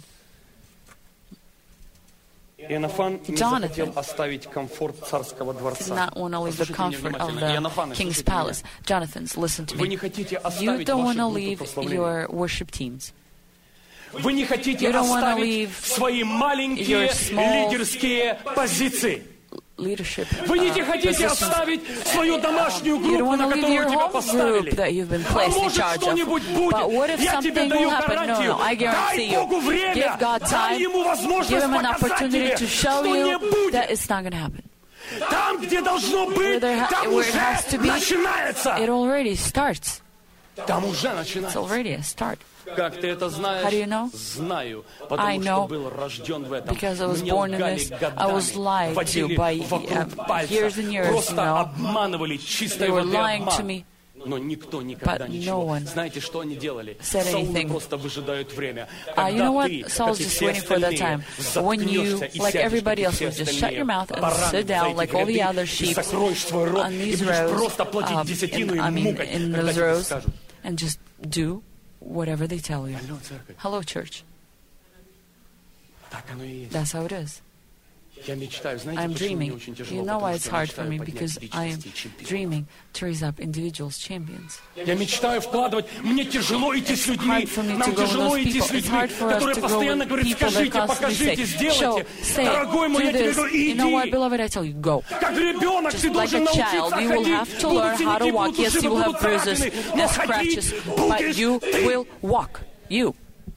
Иоаннафан не Jonathan захотел оставить комфорт царского did дворца. not want to leave the Послушайте меня comfort of внимательно. Иоаннафан, the king's слушайте меня. palace. Jonathan, listen to Вы me. не хотите You оставить don't want ваши to группы leave прославления. your worship teams. Вы не хотите You don't wanna оставить leave свои маленькие your small лидерские позиции. Leadership Вы не uh, хотите positions. оставить свою домашнюю You don't группу, want на to leave которую your тебя home group поставили. that you've been А placed in может charge of. что-нибудь But what будет? if Я тебе something даю will happen? No, гарантию. no, I guarantee Дай Богу you. время. Give God Дай time. Ему Give возможность Him an показать opportunity тебе, to show что не you будет. that it's not going to happen. Там, где должно быть, Where, there ha- там where уже it has to be, начинается. it already starts. Там уже It's начинается. already a start. Как ты это знаешь? How do you know? Знаю, I потому что know был рожден в этом. because I was Мне born in лгали this. годами, I was lied to водили by, вокруг uh, пальца, years and years, просто you know. обманывали, чистой They were воды lying to обман. me. Но никто никогда But ничего. no one Знаете, что они делали? said Саулы anything. просто выжидают время. Uh, you know what? Когда ты, Saul's как и just все waiting for that остальные, time. When you, заткнешься и like сядешь, everybody как и else, все would just shut your остальные, mouth and бараны sit за down эти like all the ряды, other и sheep закроешь свой рот, on и these будешь rows, просто платить um, десятину in, и I mean, мукать, in когда those тебе rows, скажут. and just do whatever they tell you. Алло, церковь. Hello, church. Так оно и есть. That's how it is. Я мечтаю, знаете, I'm почему мне dreaming. очень тяжело? You know why Потому it's что я hard for мечтаю me? поднять Because I am личности чемпионов. dreaming to raise up individuals, champions. Я мечтаю вкладывать. Мне тяжело идти с людьми. Hard for me to Нам go with тяжело those идти people. с It's людьми, hard for us которые to go постоянно with говорят, people that скажите, constantly покажите, say, show, сделайте. say, Дорогой мой, do я тебе this. говорю, You know what, иди. beloved? I tell you, go. Как ребенок, ты Just like должен a научиться child, you will ходить. have to Будут learn how to синяки, walk. будут Yes, ушибы, you will будут have bruises царапины, но and ходить scratches, but будешь you ты. will walk. You.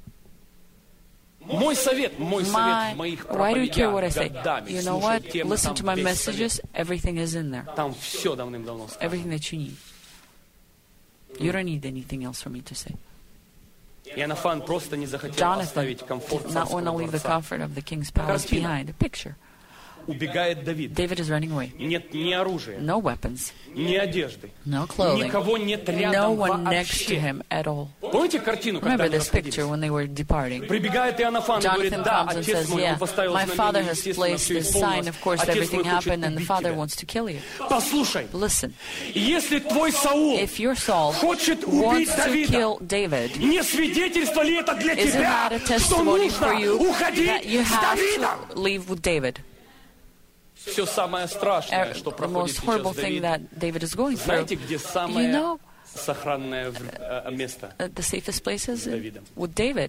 Мой совет, мой совет My, в моих why do you care what I проповедях say? годами. You know Слушай what? темы, Listen там to my весь messages. Everything is in there. совет. Там все давным-давно сказано. Everything that you need. You don't need anything else for me to say. Иоаннафан просто не захотел Jonathan оставить комфорт did not царского want to leave the дворца. comfort of the king's palace Картина. behind. A picture. Убегает Давид. David is running away. Нет ни оружия, No weapons. ни одежды. No clothing. Никого нет No рядом one next to вообще. him at all. Помните картину, когда Remember они this picture расходились? when they were departing. Прибегает Иоаннафан и говорит, Jonathan да, comes and отец says, мой, yeah, он поставил my father знамение, has естественно, placed все this sign. исполнилось. Of course, Отец everything мой хочет happened, and the убить father тебя. wants to kill you. Послушай, Listen, если твой Саул if your Saul хочет убить wants to Давида, kill David, не свидетельство ли это для isn't тебя, that a что testimony for нужно you уходить that you с have Давидом? to leave with David? Все самое страшное, Er- что The проходит most horrible сейчас thing Давид. that David is going through. Знаете, где You самое know, сохранное в- э, место? uh, the safest places Давидом. with David.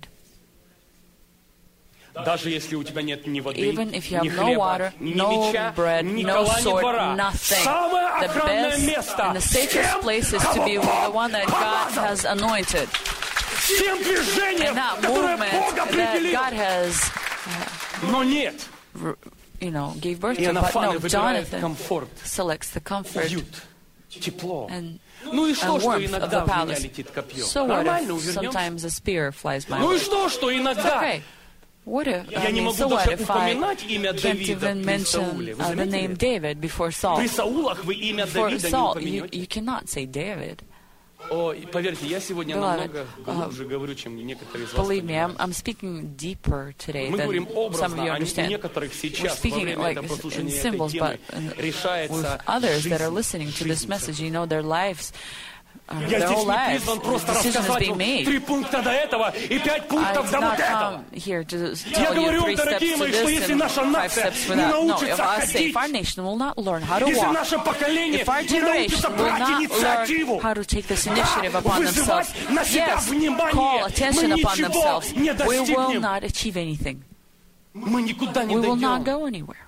Даже если у тебя нет ни воды, Even if you ни have no хлеба, water, ни no меча, bread, ни no кола, ни sword, двора. nothing. Самое The охранное best место. and the safest Тем, places to кого be with the one that Бог God помазал. has anointed. Всем движением, And that которое movement Бог that определил. God has, Но нет. r- you know, gave birth to. But Иоаннафан no, выбирает Jonathan комфорт, selects the comfort уют, тепло. and, Ну и что, and что warmth of иногда the в меня palace. летит копье? So what Нормально, if увернемся. sometimes a spear flies my Ну и way? что, что It's иногда? okay. What if, Я I не mean, могу so what даже if I упоминать имя can't Давида even при Сауле. mention Вы uh, the заметили? name David before Saul? При Саулах вы имя For Давида не Saul, you, упомянете. you cannot say David. О, и поверьте, я сегодня Beloved, намного глубже говорю, чем некоторые из вас Believe me, I'm, понимают. I'm speaking deeper today Мы than говорим some of образно, you а understand. некоторых We're сейчас во speaking время like этого in прослушивания этой symbols, темы but uh, with решается others that are жизнь, listening to this жизнь message, you know, their lives Uh, their whole lives, the decision is being made. I did not come here to tell you three steps to this and five steps for that. No, if I say if our nation will not learn how to walk, if our generation will not learn how to take this initiative upon themselves, yes, call attention upon themselves, we will not achieve anything. We will not go anywhere.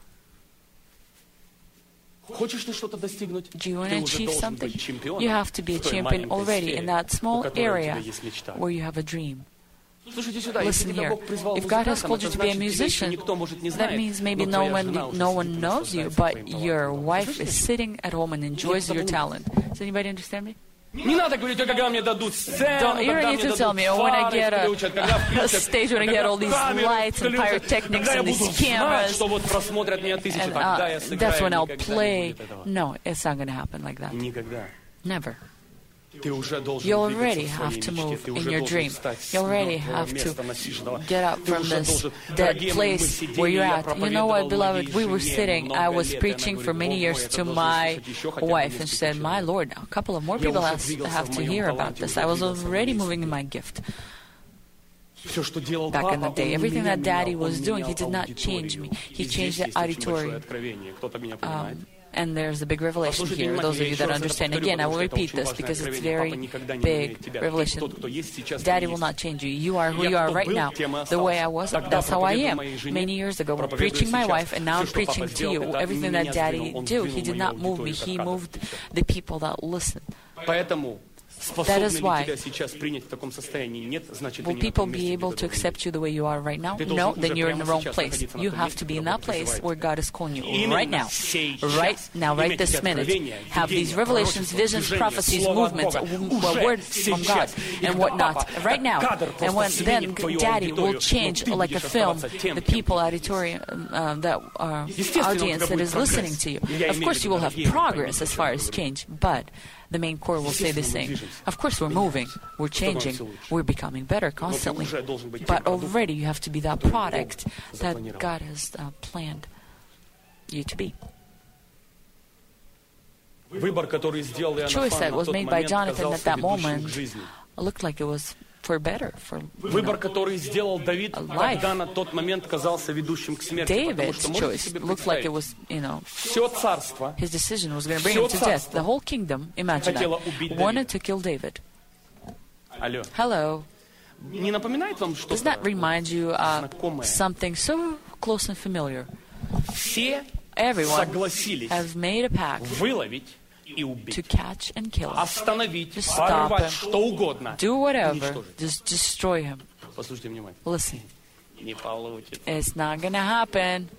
Do you want to achieve something? You have to be a champion already in that small area where you have a dream. Listen here. If God has called you to be a musician, that means maybe no one, no one knows you, but your wife is sitting at home and enjoys your talent. Does anybody understand me? Don't, you don't need to tell me, oh, when I get a, a stage, when I get all these lights and pyrotechnics and these cameras, and uh, that's when I'll play. No, it's not going to happen like that. Never. You already have to move in your dream. You already have to get up from this dead place where you're at. You know what, beloved? We were sitting, I was preaching for many years to my wife, and she said, my Lord, a couple of more people have, have to hear about this. I was already moving in my gift. Back in the day, everything that Daddy was doing, he did not change me. He changed the auditorium. Um, And there's a big revelation here. Those of you that understand, again, I will repeat this because it's very big revelation. Daddy will not change you. You are who you are right now. The way I was, that's how I am. Many years ago, I'm preaching my wife, and now I'm preaching to you. Everything that Daddy did, he did not move me. He moved the people that listen. That is why. Will people be able to accept you the way you are right now? No, then you're in the wrong place. You have to be in that place where God is calling you right now. Right now, right this minute. Have these revelations, visions, prophecies, movements, words from God, and whatnot. Right now. And when then Daddy will change like a film the people, auditorium, uh, that uh, audience that is listening to you. Of course, you will have progress as far as change, but the main core will stay the same. Of course, we're moving, we're changing, we're becoming better constantly. But already you have to be that product that God has uh, planned you to be. The choice that was made by Jonathan at that moment looked like it was for better, for Выбор, который сделал Давид, когда на тот момент казался ведущим к смерти. David's choice looked like it was, you know, his decision was going to bring him to death. The whole kingdom, imagine that, wanted to kill David. Hello. Does that remind you of something so close and familiar? Everyone has made a pact to catch and kill him, to stop him, do whatever, just destroy him. Listen, it's not going to happen.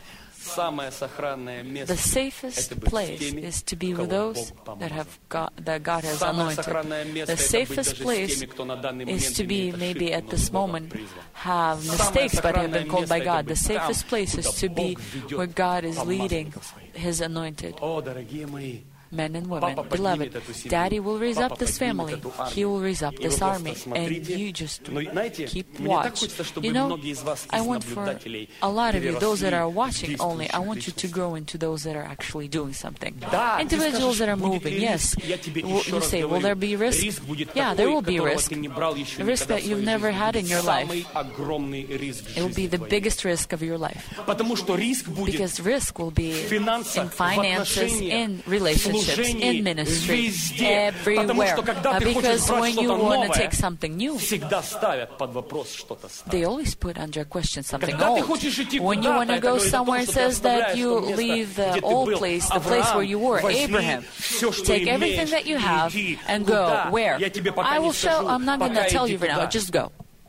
The safest place is to be with those that have God, that God has anointed. The safest place is to be, maybe at this moment, have mistakes but have been called by God. The safest place is to be where God is leading His anointed men and women. Beloved, Daddy will raise up this family. He will raise up this army. And you just keep watch. You know, I want for a lot of you, those that are watching only, I want you to grow into those that are actually doing something. Individuals that are moving, yes. You say, will there be risk? Yeah, there will be risk. A risk that you've never had in your life. It will be the biggest risk of your life. Because risk will be in finances, in relationships, in ministry, everywhere. Uh, because when you want to take something new, they always put under question something old. When you want to go somewhere, it says that you leave the old place, the place where you were. Abraham, take everything that you have and go. Where? I will show, I'm not going to tell you right now, just go.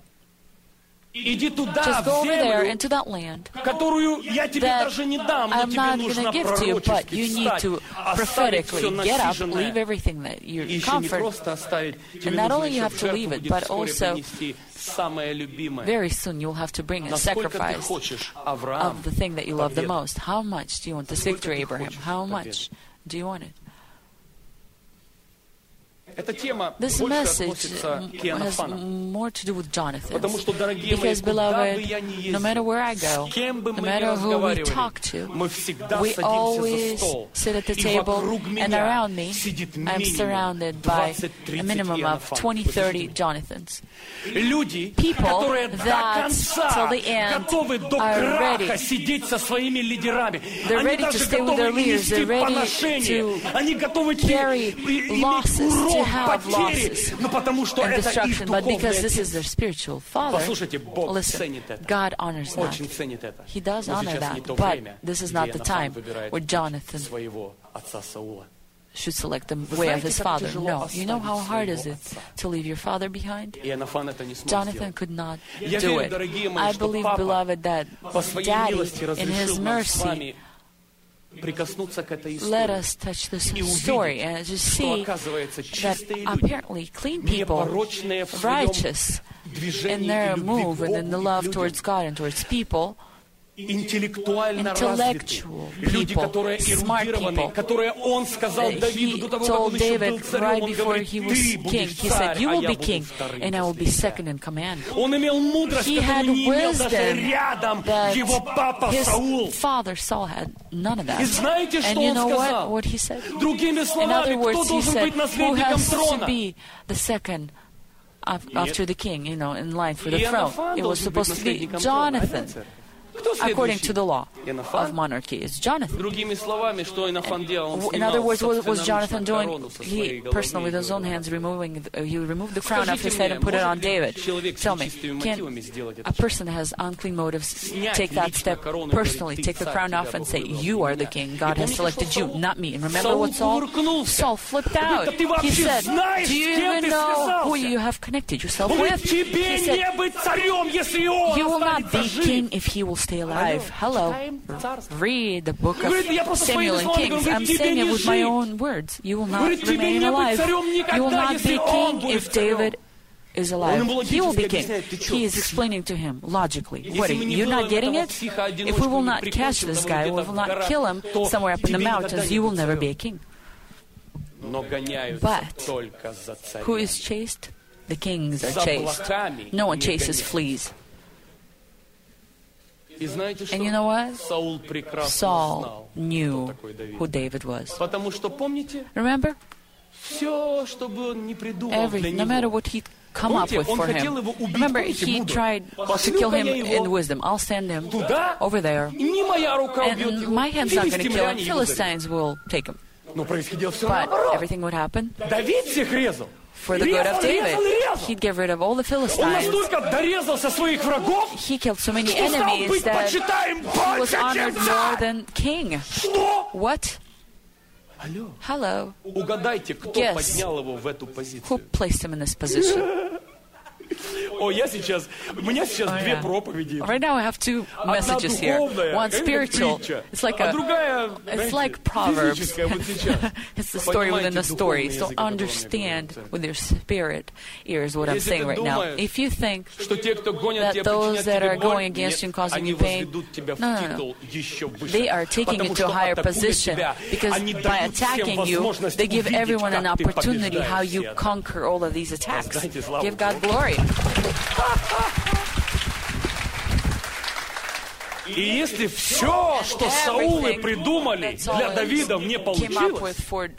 Just go over there into that land that I'm not going to give to you, but you need to prophetically get up, leave everything that you're comfort, and not only you have to leave it, but also very soon you'll have to bring a sacrifice of the thing that you love the most. How much do you want this victory, Abraham? How much do you want it? This message has more to do with Jonathan. Because, beloved, no matter where I go, no matter who we talk to, we always sit at the table, and around me, I'm surrounded by a minimum of twenty, thirty Jonathans. People that, till the end, are ready. They're ready to stay with their leaders. They're ready to carry losses, to have losses and destruction. But because this is their spiritual father, listen, God honors that. He does honor that. But this is not the time where Jonathan should select the way of his father. No. You know how hard is it to leave your father behind? Jonathan could not do it. I believe, beloved, that Daddy, in His mercy, let us touch this story and just see that apparently clean people, righteous in their move and in the love towards God and towards people, intellectual people, smart people. He told David right before he was king, he said, you will be king and I will be second in command. He had wisdom that his father Saul had none of that. And you know what, what he said? In other words, he said, who has to be the second after the king, you know, in line for the throne? It was supposed to be Jonathan. According to the law of monarchy, it's Jonathan. In other words, what was Jonathan doing? He personally, with his own hands, removing the, uh, he removed the crown off his head and put it on David. Tell me, can a person that has unclean motives take that step personally, take the crown off and say, you are the king, God has selected you, not me? And remember what Saul? Saul flipped out. He said, do you even know who you have connected yourself with? He said, you will not be king if he will stay alive. Hello. Read the book of Samuel and Kings. I'm saying it with my own words. You will not remain alive. You will not be king if David is alive. He will be king. He is explaining to him logically. What are you, you're not getting it? If we will not catch this guy, we will not kill him somewhere up in the mountains, you will never be a king. But who is chased? The kings are chased. No one chases fleas. And you know what? Saul knew who David was. Remember? Everything, no matter what he'd come up with for him. Remember, he tried to kill him in wisdom. I'll send him over there. And my hand's not going to kill him. Philistines will take him. But everything would happen for the good of David. He'd get rid of all the Philistines. He killed so many enemies that he was honored more than king. What? Hello. Guess who placed him in this position? Oh, я сейчас, у меня сейчас oh, две yeah. проповеди. Right now I have two messages here. One spiritual. It's like a, it's like Proverbs. It's the story within the story. So understand with your spirit ears what I'm saying right now. If you think that those that are going against you and causing you pain, no, no, no. They are taking you to a higher position because by attacking you, they give everyone an opportunity how you conquer all of these attacks. Give God glory. И если все, что Саулы придумали для Давида, не получилось,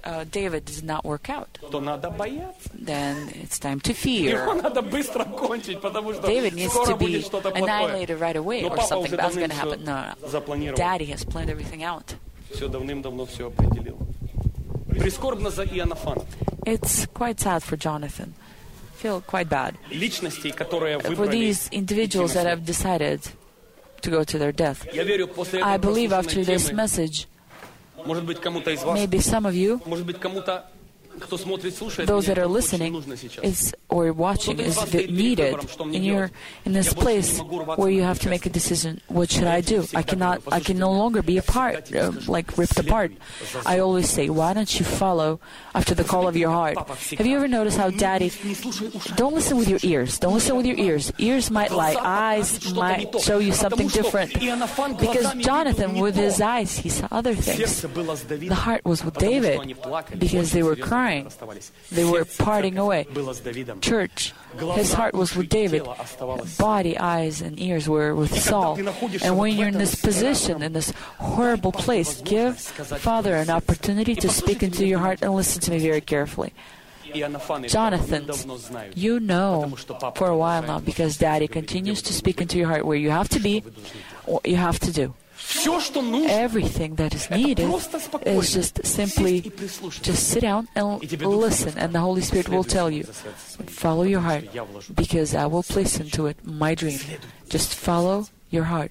то надо бояться. Then it's time to fear. Его надо быстро кончить, потому что David needs скоро to be будет что-то плохое. annihilated right away, Но or папа something уже bad's going давным to happen. No, no. все запланировал. Daddy has planned everything out. Все давным-давно все определил. Прискорбно за Иоаннафана. It's quite sad for Jonathan. I feel quite bad Личностей, которые for выбрали these individuals that have decided to go to their death. Я верю, после I этой believe after прослушанной this темы, message, может быть, кому-то из вас, maybe some of you, может быть, кому-то, кто смотрит, слушает those меня, that are это очень listening нужно сейчас. is or watching is v- needed, and you're in this place where you have to make a decision. What should I do? I cannot. I can no longer be apart, uh, like ripped apart. I always say, why don't you follow after the call of your heart? Have you ever noticed how Daddy? Don't listen with your ears. Don't listen with your ears. Ears might lie. Eyes might show you something different. Because Jonathan, with his eyes, he saw other things. The heart was with David because they were crying. crying. They were parting away. Church, his heart was with David. Body, eyes, and ears were with Saul. And when you're in this position, in this horrible place, give Father an opportunity to speak into your heart, and listen to me very carefully. Jonathan, you know for a while now, because Daddy continues to speak into your heart where you have to be, what you have to do. Everything that is needed is just simply just sit down and listen, and the Holy Spirit will tell you, follow your heart, because I will place into it my dream. Just follow your heart.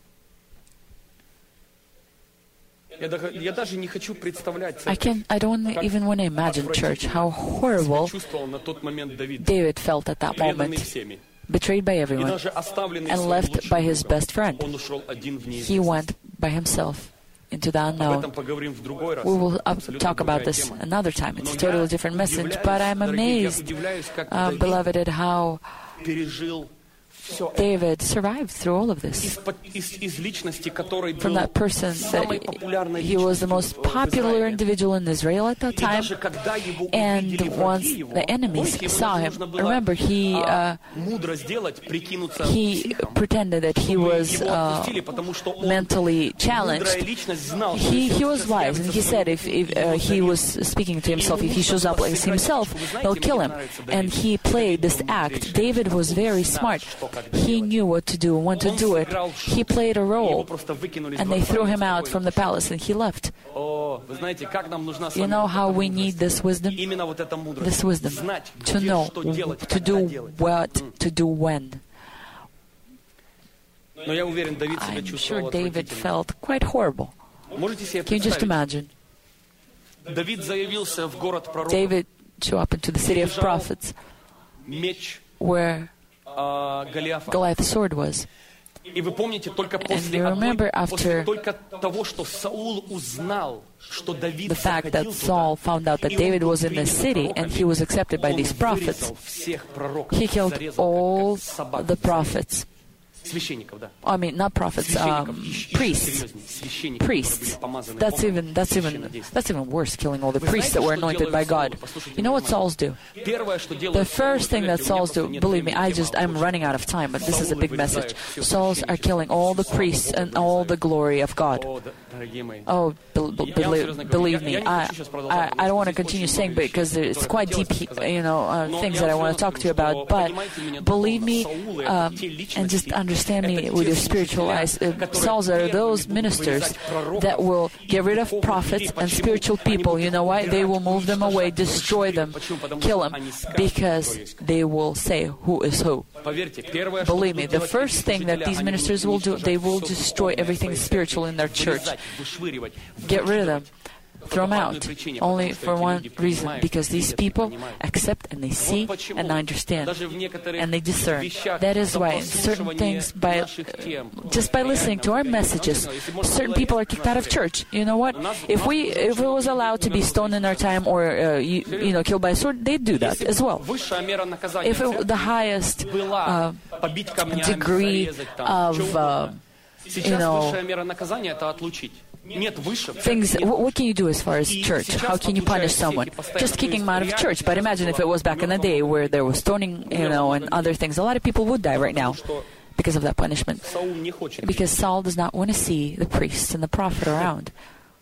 I can I don't even want to imagine, church, how horrible David felt at that moment. Betrayed by everyone and left by his best friend. He went by himself into the unknown. We will uh, talk about this another time. It's a totally different message, but I'm amazed, uh, beloved, at how David survived through all of this. From that person that he was the most popular individual in Israel at that time, and once the enemies saw him, remember, he uh, he pretended that he was uh, mentally challenged. He, he was wise, and he said if, if uh, he was speaking to himself, if he shows up as himself, they'll kill him. And he played this act. David was very smart. He knew what to do, when to do it. He played a role, and they threw him out from the palace, and he left. You know how we need this wisdom? This wisdom, to know, to do what, to do when. I'm sure David felt quite horrible. Can you just imagine? David showed up into the city of prophets, where Goliath's sword was. And you remember, after the fact that Saul found out that David was in the city and he was accepted by these prophets, he killed all the prophets. I mean, not prophets, um, priests. Priests. That's even that's even that's even worse. Killing all the priests that were anointed by God. You know what Sauls do? The first thing that Sauls do, believe me, I just I'm running out of time, but this is a big message. Sauls are killing all the priests and all the glory of God. Oh, be, be, believe, believe me, I, I I don't want to continue saying because it's quite deep, you know, uh, things that I want to talk to you about. But believe me, um, and just understand me with your spiritual eyes. Uh, Sauls are those ministers that will get rid of prophets and spiritual people. You know why? They will move them away, destroy them, kill them, because they will say who is who. Believe me, the first thing that these ministers will do, they will destroy everything spiritual in their church. Get rid of them. Throw them out. Only for one reason. Because these people accept and they see and understand. And they discern. That is why certain things, by uh, just by listening to our messages, certain people are kicked out of church. You know what? If we if it was allowed to be stoned in our time or uh, you, you know killed by a sword, they'd do that as well. If it, the highest uh, degree of uh, you know things, what can you do as far as church? How can you punish someone? Just kicking them out of church. But imagine if it was back in the day where there was stoning, you know, and other things. A lot of people would die right now because of that punishment. Because Saul does not want to see the priests and the prophet around.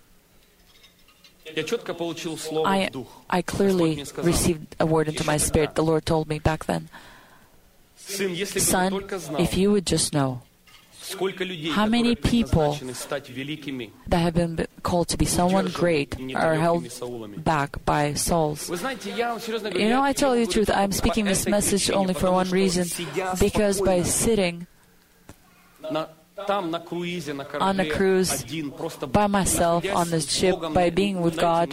I, I clearly received a word into my spirit. The Lord told me back then, son, if you would just know how many people that have been called to be someone great are held back by Sauls. You know, I tell you the truth, I'm speaking this message only for one reason, because by sitting on a cruise by myself on this ship, by being with God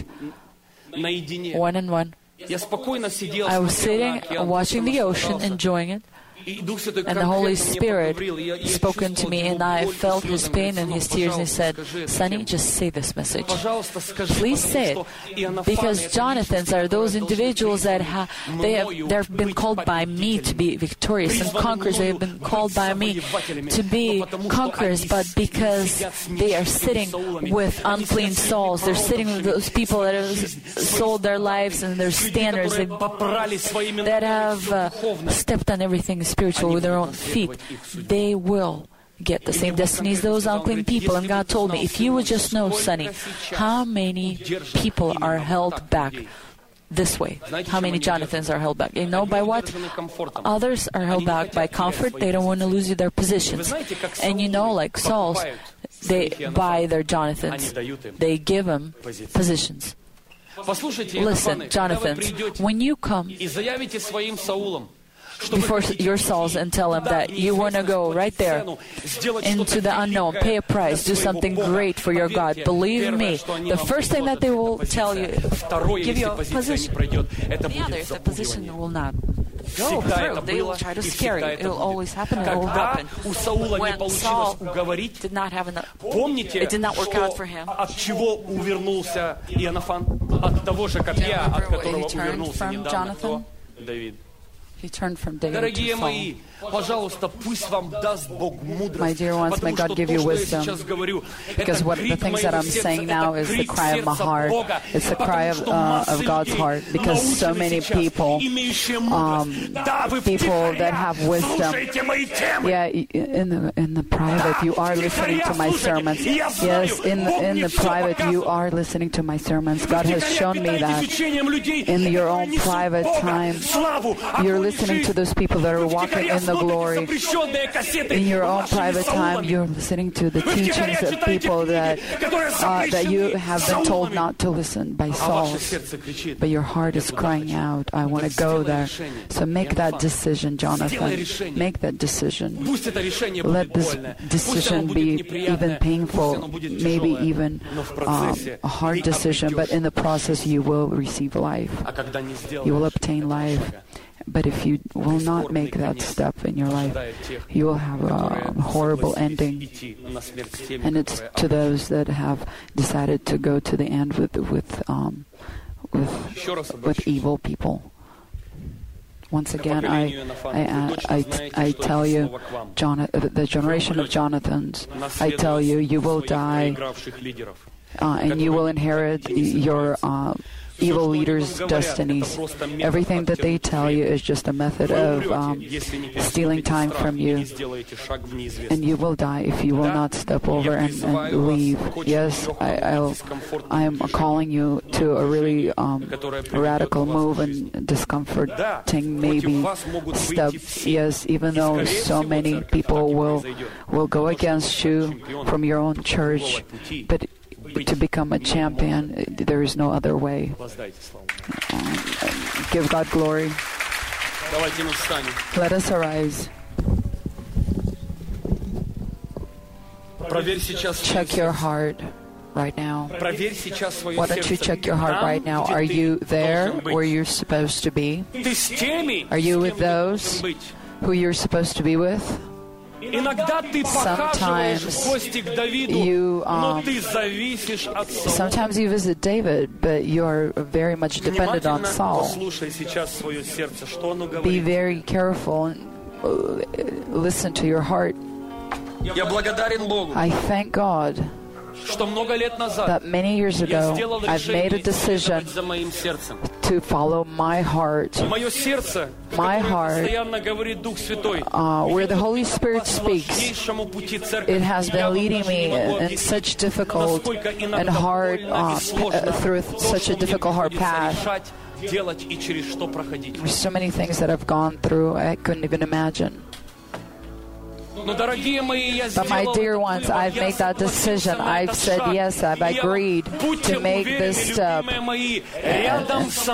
one on one, I was sitting, watching the ocean, enjoying it, And the Holy Spirit spoken to me, and I felt His pain and His tears, and He said, Sonny, just say this message. Please say it. Because Jonathans are those individuals that ha- they have they've been called by me to be victorious and conquerors. They have been called by me to be conquerors, but because they are sitting with unclean souls, they're sitting with those people that have sold their lives and their standards, they, that have uh, stepped on everything spiritual with their own feet, they will get the same destiny as those unclean people. And God told me, if you would just know, Sonny, how many people are held back this way. How many Jonathans are held back? You know by what? Others are held back by comfort. They don't want to lose their positions. And you know, like Saul's, they buy their Jonathans. They give them positions. Listen, Jonathans, when you come before your Sauls and tell them that you want to go right there into the unknown, pay a price, do something great for your God. Believe me, the first thing that they will tell you, give you a position. The other, if the position will not go through, they will try to scare you. It will always happen, and it will happen. When Saul did not have enough, it did not work out for him. Remember when he turned from Jonathan? He turned from David to Saul. My dear ones, may God give you wisdom. Because what the things that I'm saying now is the cry of my heart. It's the cry of, uh, of God's heart. Because so many people, um, people that have wisdom, yeah, in the in the private, you are listening to my sermons. Yes, in in the private, you are listening to my sermons. God has shown me that in your own private time, you're listening to those people that are walking in the glory. In your own private time, you're listening to the teachings of people that uh, that you have been told not to listen by Saul. But your heart is crying out, I want to go there. So make that decision, Jonathan. Make that decision. Let this decision be even painful, maybe even um, a hard decision, but in the process you will receive life. You will obtain life. But if you will not make that step in your life, you will have a horrible ending. And it's to those that have decided to go to the end with with um, with, with evil people. Once again, I I, I, I tell you, Jonathan, the generation of Jonathans, I tell you, you will die, uh, and you will inherit your Uh, evil leaders' destinies. Everything that they tell you is just a method of um, stealing time from you. And you will die if you will not step over and, and leave. Yes, I, I'll, I'm calling you to a really um, radical move and discomforting maybe step. Yes, even though so many people will, will go against you from your own church, but to become a champion, there is no other way. Um, give God glory. Let us arise. Check your heart right now. Why don't you check your heart right now? Are you there where you're supposed to be? Are you with those who you're supposed to be with? Sometimes you um, sometimes you visit David, but you are very much dependent on Saul. Be very careful and listen to your heart. I thank God that many years ago I've made a decision to follow my heart. My heart, uh, where the Holy Spirit speaks, it has been leading me in such difficult and hard, uh, through such a difficult, hard path. There's so many things that I've gone through I couldn't even imagine. But my dear ones, I've made that decision. I've said yes, I've agreed to make this step. And,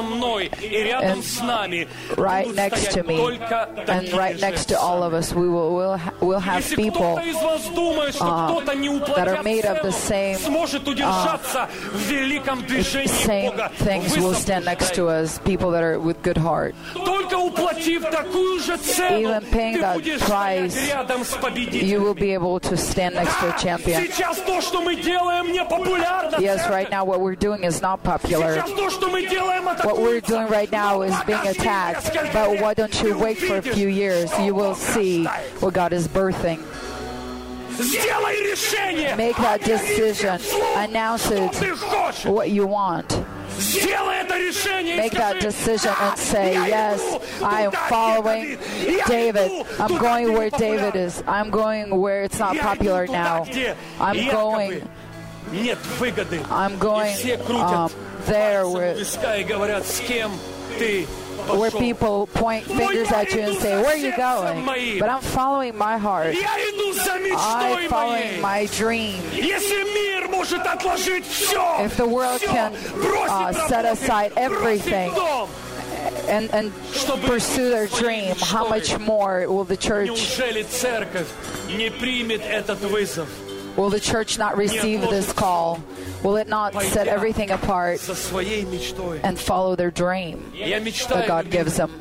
and right next to me, and right next to all of us, we will we'll, ha- we'll have people uh, that are made of the same, uh, same things will stand next to us, people that are with good heart. уплатив такую же цену, even paying ты that будешь price, стоять рядом с победителем. you will be able to stand next to a champion. Сейчас то, что мы делаем, не популярно. Yes, right now what we're doing is not popular. Сейчас то, что мы делаем, What we're doing right now is being attacked. But why don't you wait for a few years? You will see what God is birthing. Сделай решение. Make that decision. Announce Ты it, хочешь. what you want. Сделай это решение. Make that decision and say, yes, I am following David. I'm going where David is. I'm going where it's not popular now. I'm going, Нет выгоды. I'm going um, there where, и говорят, с кем ты where people point fingers at you and say, where are you going? But I'm following my heart. Я иду за I'm мечтой following моей. my dream. Если мир может отложить все, If the world все, can бросить uh, работу, set aside everything бросить дом, and, and pursue their dream, how much more will the church, неужели церковь не примет этот вызов? will the church not receive this call? Will it not set everything apart За своей мечтой. and follow their dream Я that мечтаю, God gives them?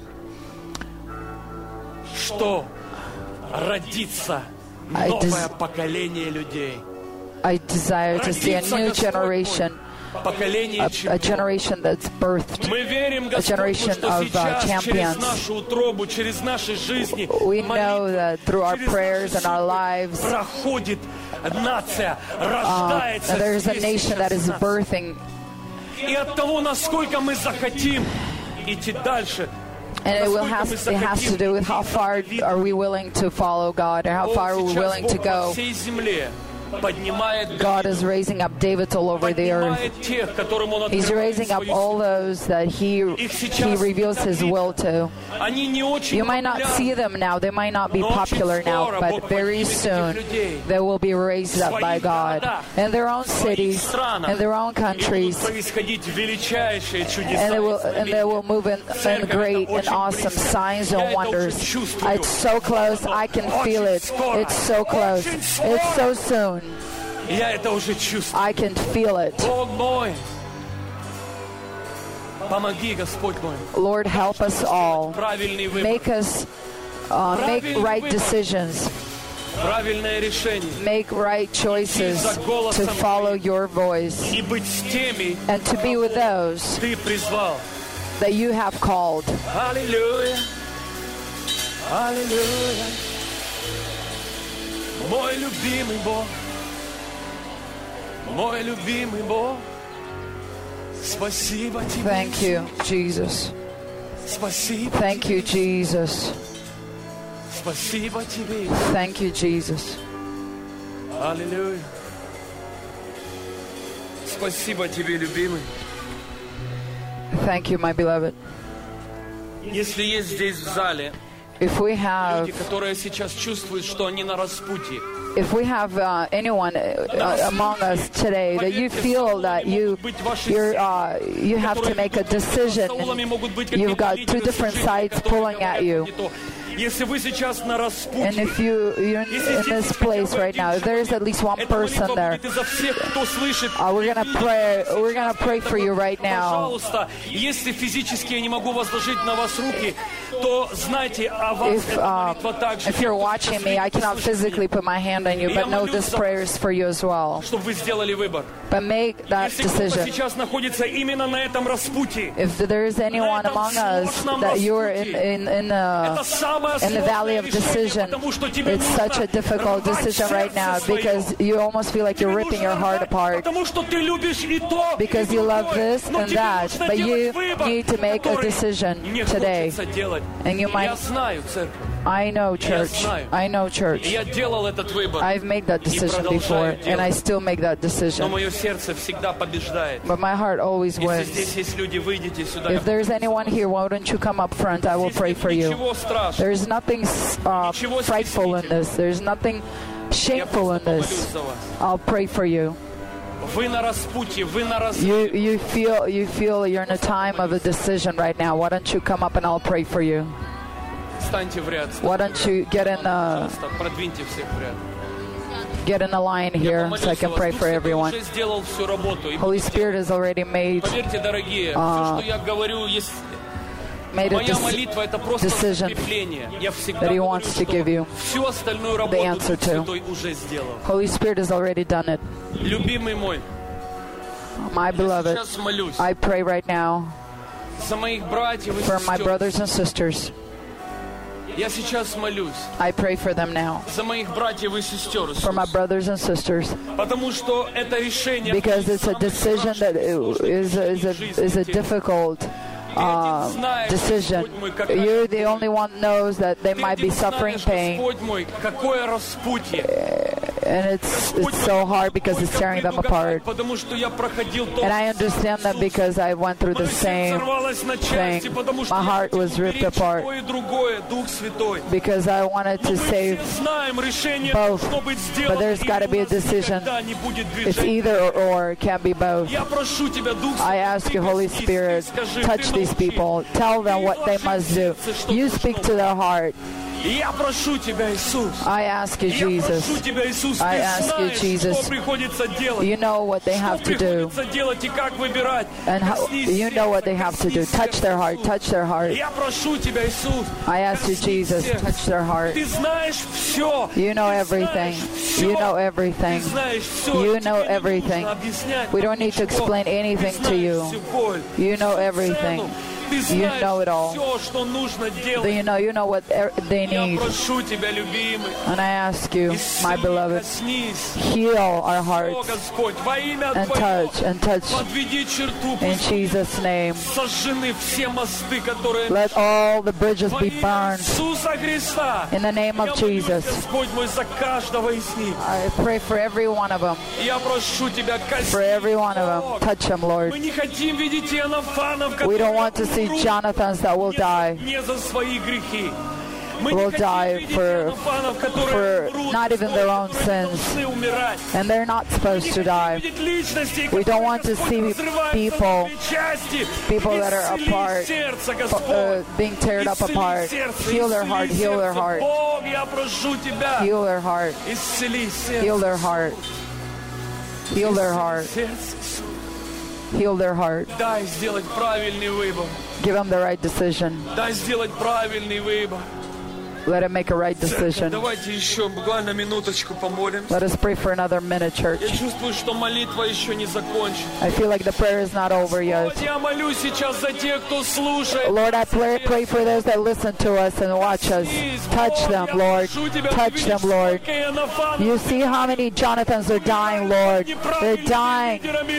что родится I новое des- поколение людей. I desire to see a new generation, Поколение a, a чемпионов. generation that's birthed. Мы верим, Господь, generation что of, uh, сейчас champions. через нашу утробу, через наши жизни, We know молитвы, that through our через prayers and наши our судьбы lives, проходит нация, uh, рождается there is a здесь nation that is сейчас. birthing. И от того, насколько мы захотим идти дальше, And it will насколько have, мы it has to захотим do with how идти far по are we willing to follow God, or how Бог far are we сейчас willing to Бог go. по всей земле поднимает God is raising up Davids all over the earth. поднимает тех, которым Он He's открывает raising up свою all those that He He reveals His will to. Они не очень You might not see them now, they might not be popular now, but very soon they will be raised up by God in their own cities, in their own countries, происходить величайшие чудеса. and they will and they will move in, in great and awesome signs and wonders. It's so close, I can feel it. It's so close. It's so soon. Я это уже чувствую. I can feel it. Бог мой, помоги, Господь мой. Lord, help us all. Правильный выбор, Make us uh, make right decisions. правильное решение. Make right choices to follow your voice И быть с теми, and to be with those ты призвал. that you have called. Аллилуйя. Аллилуйя. Мой любимый Бог. Мой любимый Бог. Спасибо тебе. Thank you, Jesus. Спасибо. Thank you, Jesus. Спасибо тебе. Thank you, Jesus. Аллилуйя. Спасибо тебе, любимый. Thank you, my beloved. Если есть здесь в зале If we have, люди, которые сейчас чувствуют, что они на распутье, if we have uh, anyone uh, among us today that you feel that you, you're, uh, you have to make a decision, and you've got two different sides pulling at you. Если вы сейчас на And распутье, if you, you're in, in this place right now, if there's at least one эта person молитва there, будет изо всех, кто слышит. uh, we're gonna pray. We're gonna pray for you right now. Пожалуйста, если физически я не могу возложить на вас руки, то знайте о вас If, эта uh, молитва также. if you're watching me, I cannot physically put my hand on you, but know this prayer is for you as well. Чтобы вы сделали выбор. But make that Если кто-то decision. сейчас находится именно на этом распутье, If there is anyone among us that you are in in in, uh, это самое in the valley of сложное решение, decision, потому что тебе it's such a нужно difficult рвать decision right now сердце свое. because you almost feel like you're Тебе ripping нужно your heart рвать, apart потому что ты любишь и то, because и you love другое. this Но and тебе that, нужно but you делать выбор, need to make a который decision не today. хочется делать. And you Я might, знаю, церковь. I know church, I know И church. я делал этот выбор. I've made that decision before, and I still make that Но decision. мое сердце всегда побеждает. But my heart always Если wins. здесь есть люди, выйдите сюда. If there's anyone here, why don't you come up front? I will Здесь pray нет for you. ничего страшного. There's nothing uh, frightful in this. There's nothing Я shameful in просто помолюсь this. за вас. I'll pray for you. Вы на распутье, вы на You распутье. you feel you feel you're in a time of a decision right now. Why don't you come up and I'll pray for you? Встаньте в ряд. Why don't you get in the Пожалуйста, продвиньте всех в ряд. get in a line here so I can pray for everyone. Уже сделал всю работу. И Holy Spirit has already made. поверьте, дорогие, А. все, что я говорю, если made a Моя молитва — это просто decision закрепление. Я всегда that He говорю, wants to что give you всю остальную the работу answer Дух to. Святой уже сделал. Holy Spirit has already done it. Любимый мой, My beloved, сейчас молюсь I pray right now за моих братьев и for my сестер. brothers and sisters. Я сейчас молюсь I pray for them now, за моих братьев и сестер, for my brothers and sisters, потому что это решение because it's a decision that is a, is a, is a difficult uh, decision. You're the only one who knows that they might be suffering pain, Господь мой, какое распутье. and it's it's so hard because it's tearing them apart. Потому что я проходил то, And I understand that because I went through the same thing. My heart was ripped apart и другое, Дух Святой. because I wanted to save Знаем, решение both, должно быть but сделано, there's и got to be a у нас decision. никогда не будет It's движения. either or, or, it can't be both. Я прошу тебя, Дух I Святой, ask you, Holy ты Spirit, скажи, touch ты these научи. people. Tell them what they must do. You speak to their heart. Я прошу тебя, Иисус. I ask you, Я Jesus. прошу тебя, Иисус, I ты ask you, знаешь, Jesus. что приходится делать. You know what they have Что to do, приходится делать и как выбирать. and how, Коснись you know what they have to do. сердца, Touch their heart. Иисус. Touch their heart. Я прошу тебя, Иисус. I ask you, коснись Jesus, сердца. touch their heart. Ты знаешь все. You know Ты everything. знаешь всё. You know everything. Ты знаешь всё. You Тебе know не everything. нужно объяснять We don't need to ничего. explain anything Ты to знаешь you. всю боль, You know всю everything. цену. Ты You знаешь know it all. всё, что нужно Do делать. you know? You know what er- they Я need. прошу тебя, любимый, And I ask you, my исцели, beloved, коснись. heal our О, hearts Господь, во имя and Твое, touch and touch подведи черту, in пусть Jesus' name. сожжены все мосты, которые Let all the bridges во be имя burned Иисуса Христа. in the name Я of молюсь, Jesus. Господь мой, за каждого из них. I pray for every one of them, Я прошу тебя, коснись. for every one of them. Бог. Touch them, Lord. Мы не хотим видеть Иоаннафанов, We которые don't want to see умрут Jonathans that will die, не за свои грехи. Мы will не die хотим видеть for- Иоаннафанов, которые for умрут, not even their own которые sins. должны умирать. and they're not supposed Не to хотим die. видеть личностей, We don't которые, want to Господь, see разрываются people- на две части. people that are Исцели apart, сердце, uh, Господь. being teared up Исцели apart. сердце, Heal their исцели heart, heal their сердце. heart, Бог, я прошу тебя, heal their heart, исцели сердце. heal their heart, heal their heart, Сердце. heal their heart. Дай сделать правильный выбор. Give them the right decision. Дай сделать правильный выбор. Let them make a right decision. Давайте еще буквально минуточку помолимся. Let us pray for another minute, church. Я чувствую, что молитва еще не закончена. I feel like the prayer is not over yet. Вот я молюсь сейчас за тех, кто слушает. Lord, I pray, pray for those that listen to us and watch us. Touch them, Lord. Touch them, Lord. You see how many Jonathans are dying, Lord. They're dying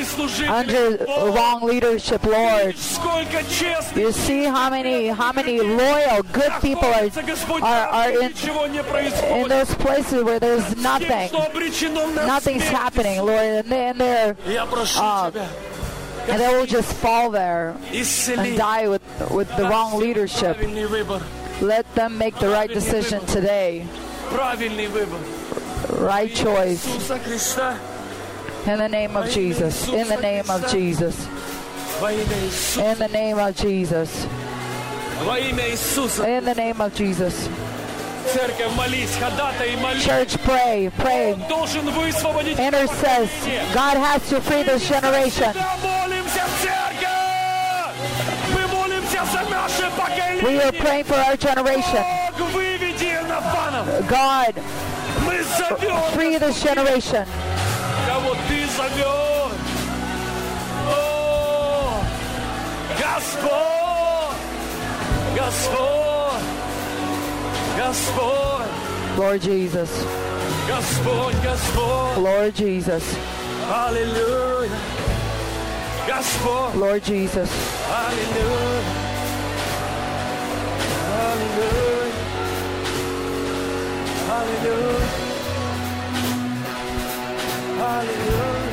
under wrong leadership, Lord. Сколько честных You see how many how many loyal, good people are, are, are in, ничего не in происходит. those places where there's Тем, nothing. что обречено на Nothing's смерть. happening, Lord. And, they, and, they're, Я прошу А, тебя, and they will just fall there исцели. and die with, with the wrong leadership. Правильный выбор. Let them make the right decision today. Правильный выбор. Right choice. Иисуса Христа. In the name of Jesus. In the name of Jesus. Во имя Иисуса. In the name of Jesus. Во имя Иисуса. In the name of Jesus. Церковь, молись, ходатай, молись. Church, pray. Pray. Должен высвободить. Intercess. God has to free this generation. Мы молимся, церковь! Мы молимся за наше поколение. We are praying for our generation. Бог, выведи Иоаннафанов. God, Мы зовем, free this generation. кого ты зовешь. О, Господь, Господь, Господь, Lord Jesus. Господь, Господь. Lord Jesus. Аллилуйя. Господь. Lord Jesus. Аллилуйя. Аллилуйя. Аллилуйя. Аллилуйя.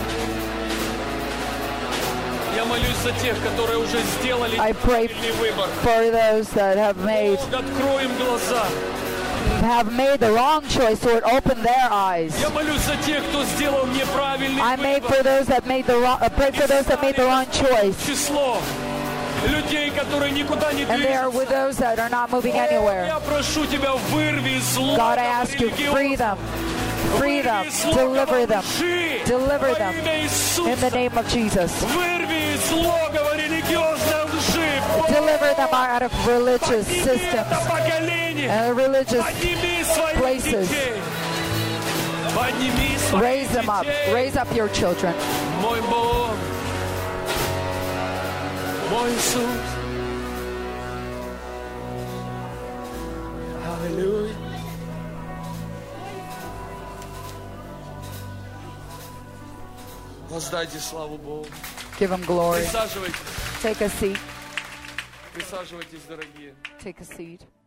Я молюсь за тех, которые уже сделали I pray правильный выбор. for those that have made Бог, открой им глаза. have made the wrong choice, Lord, open their eyes. Я молюсь за тех, кто сделал неправильный I made выбор. for those that made the wrong, uh, pray for those that made the wrong choice. Число людей, которые никуда не And they are движутся. with those that are not moving anywhere. Я прошу тебя, вырви зло. God, I ask you, free them. Free them. Deliver them. Deliver them. In the name of Jesus. Вырви из логова религиозной лжи. Deliver Deliver them out of religious systems and religious places. Raise them up. Raise up your children. Мой Бог, мой Иисус. Аллилуйя. Воздайте славу Богу. Give him glory. Присаживайтесь. Take a seat. Присаживайтесь, дорогие. Take a seat.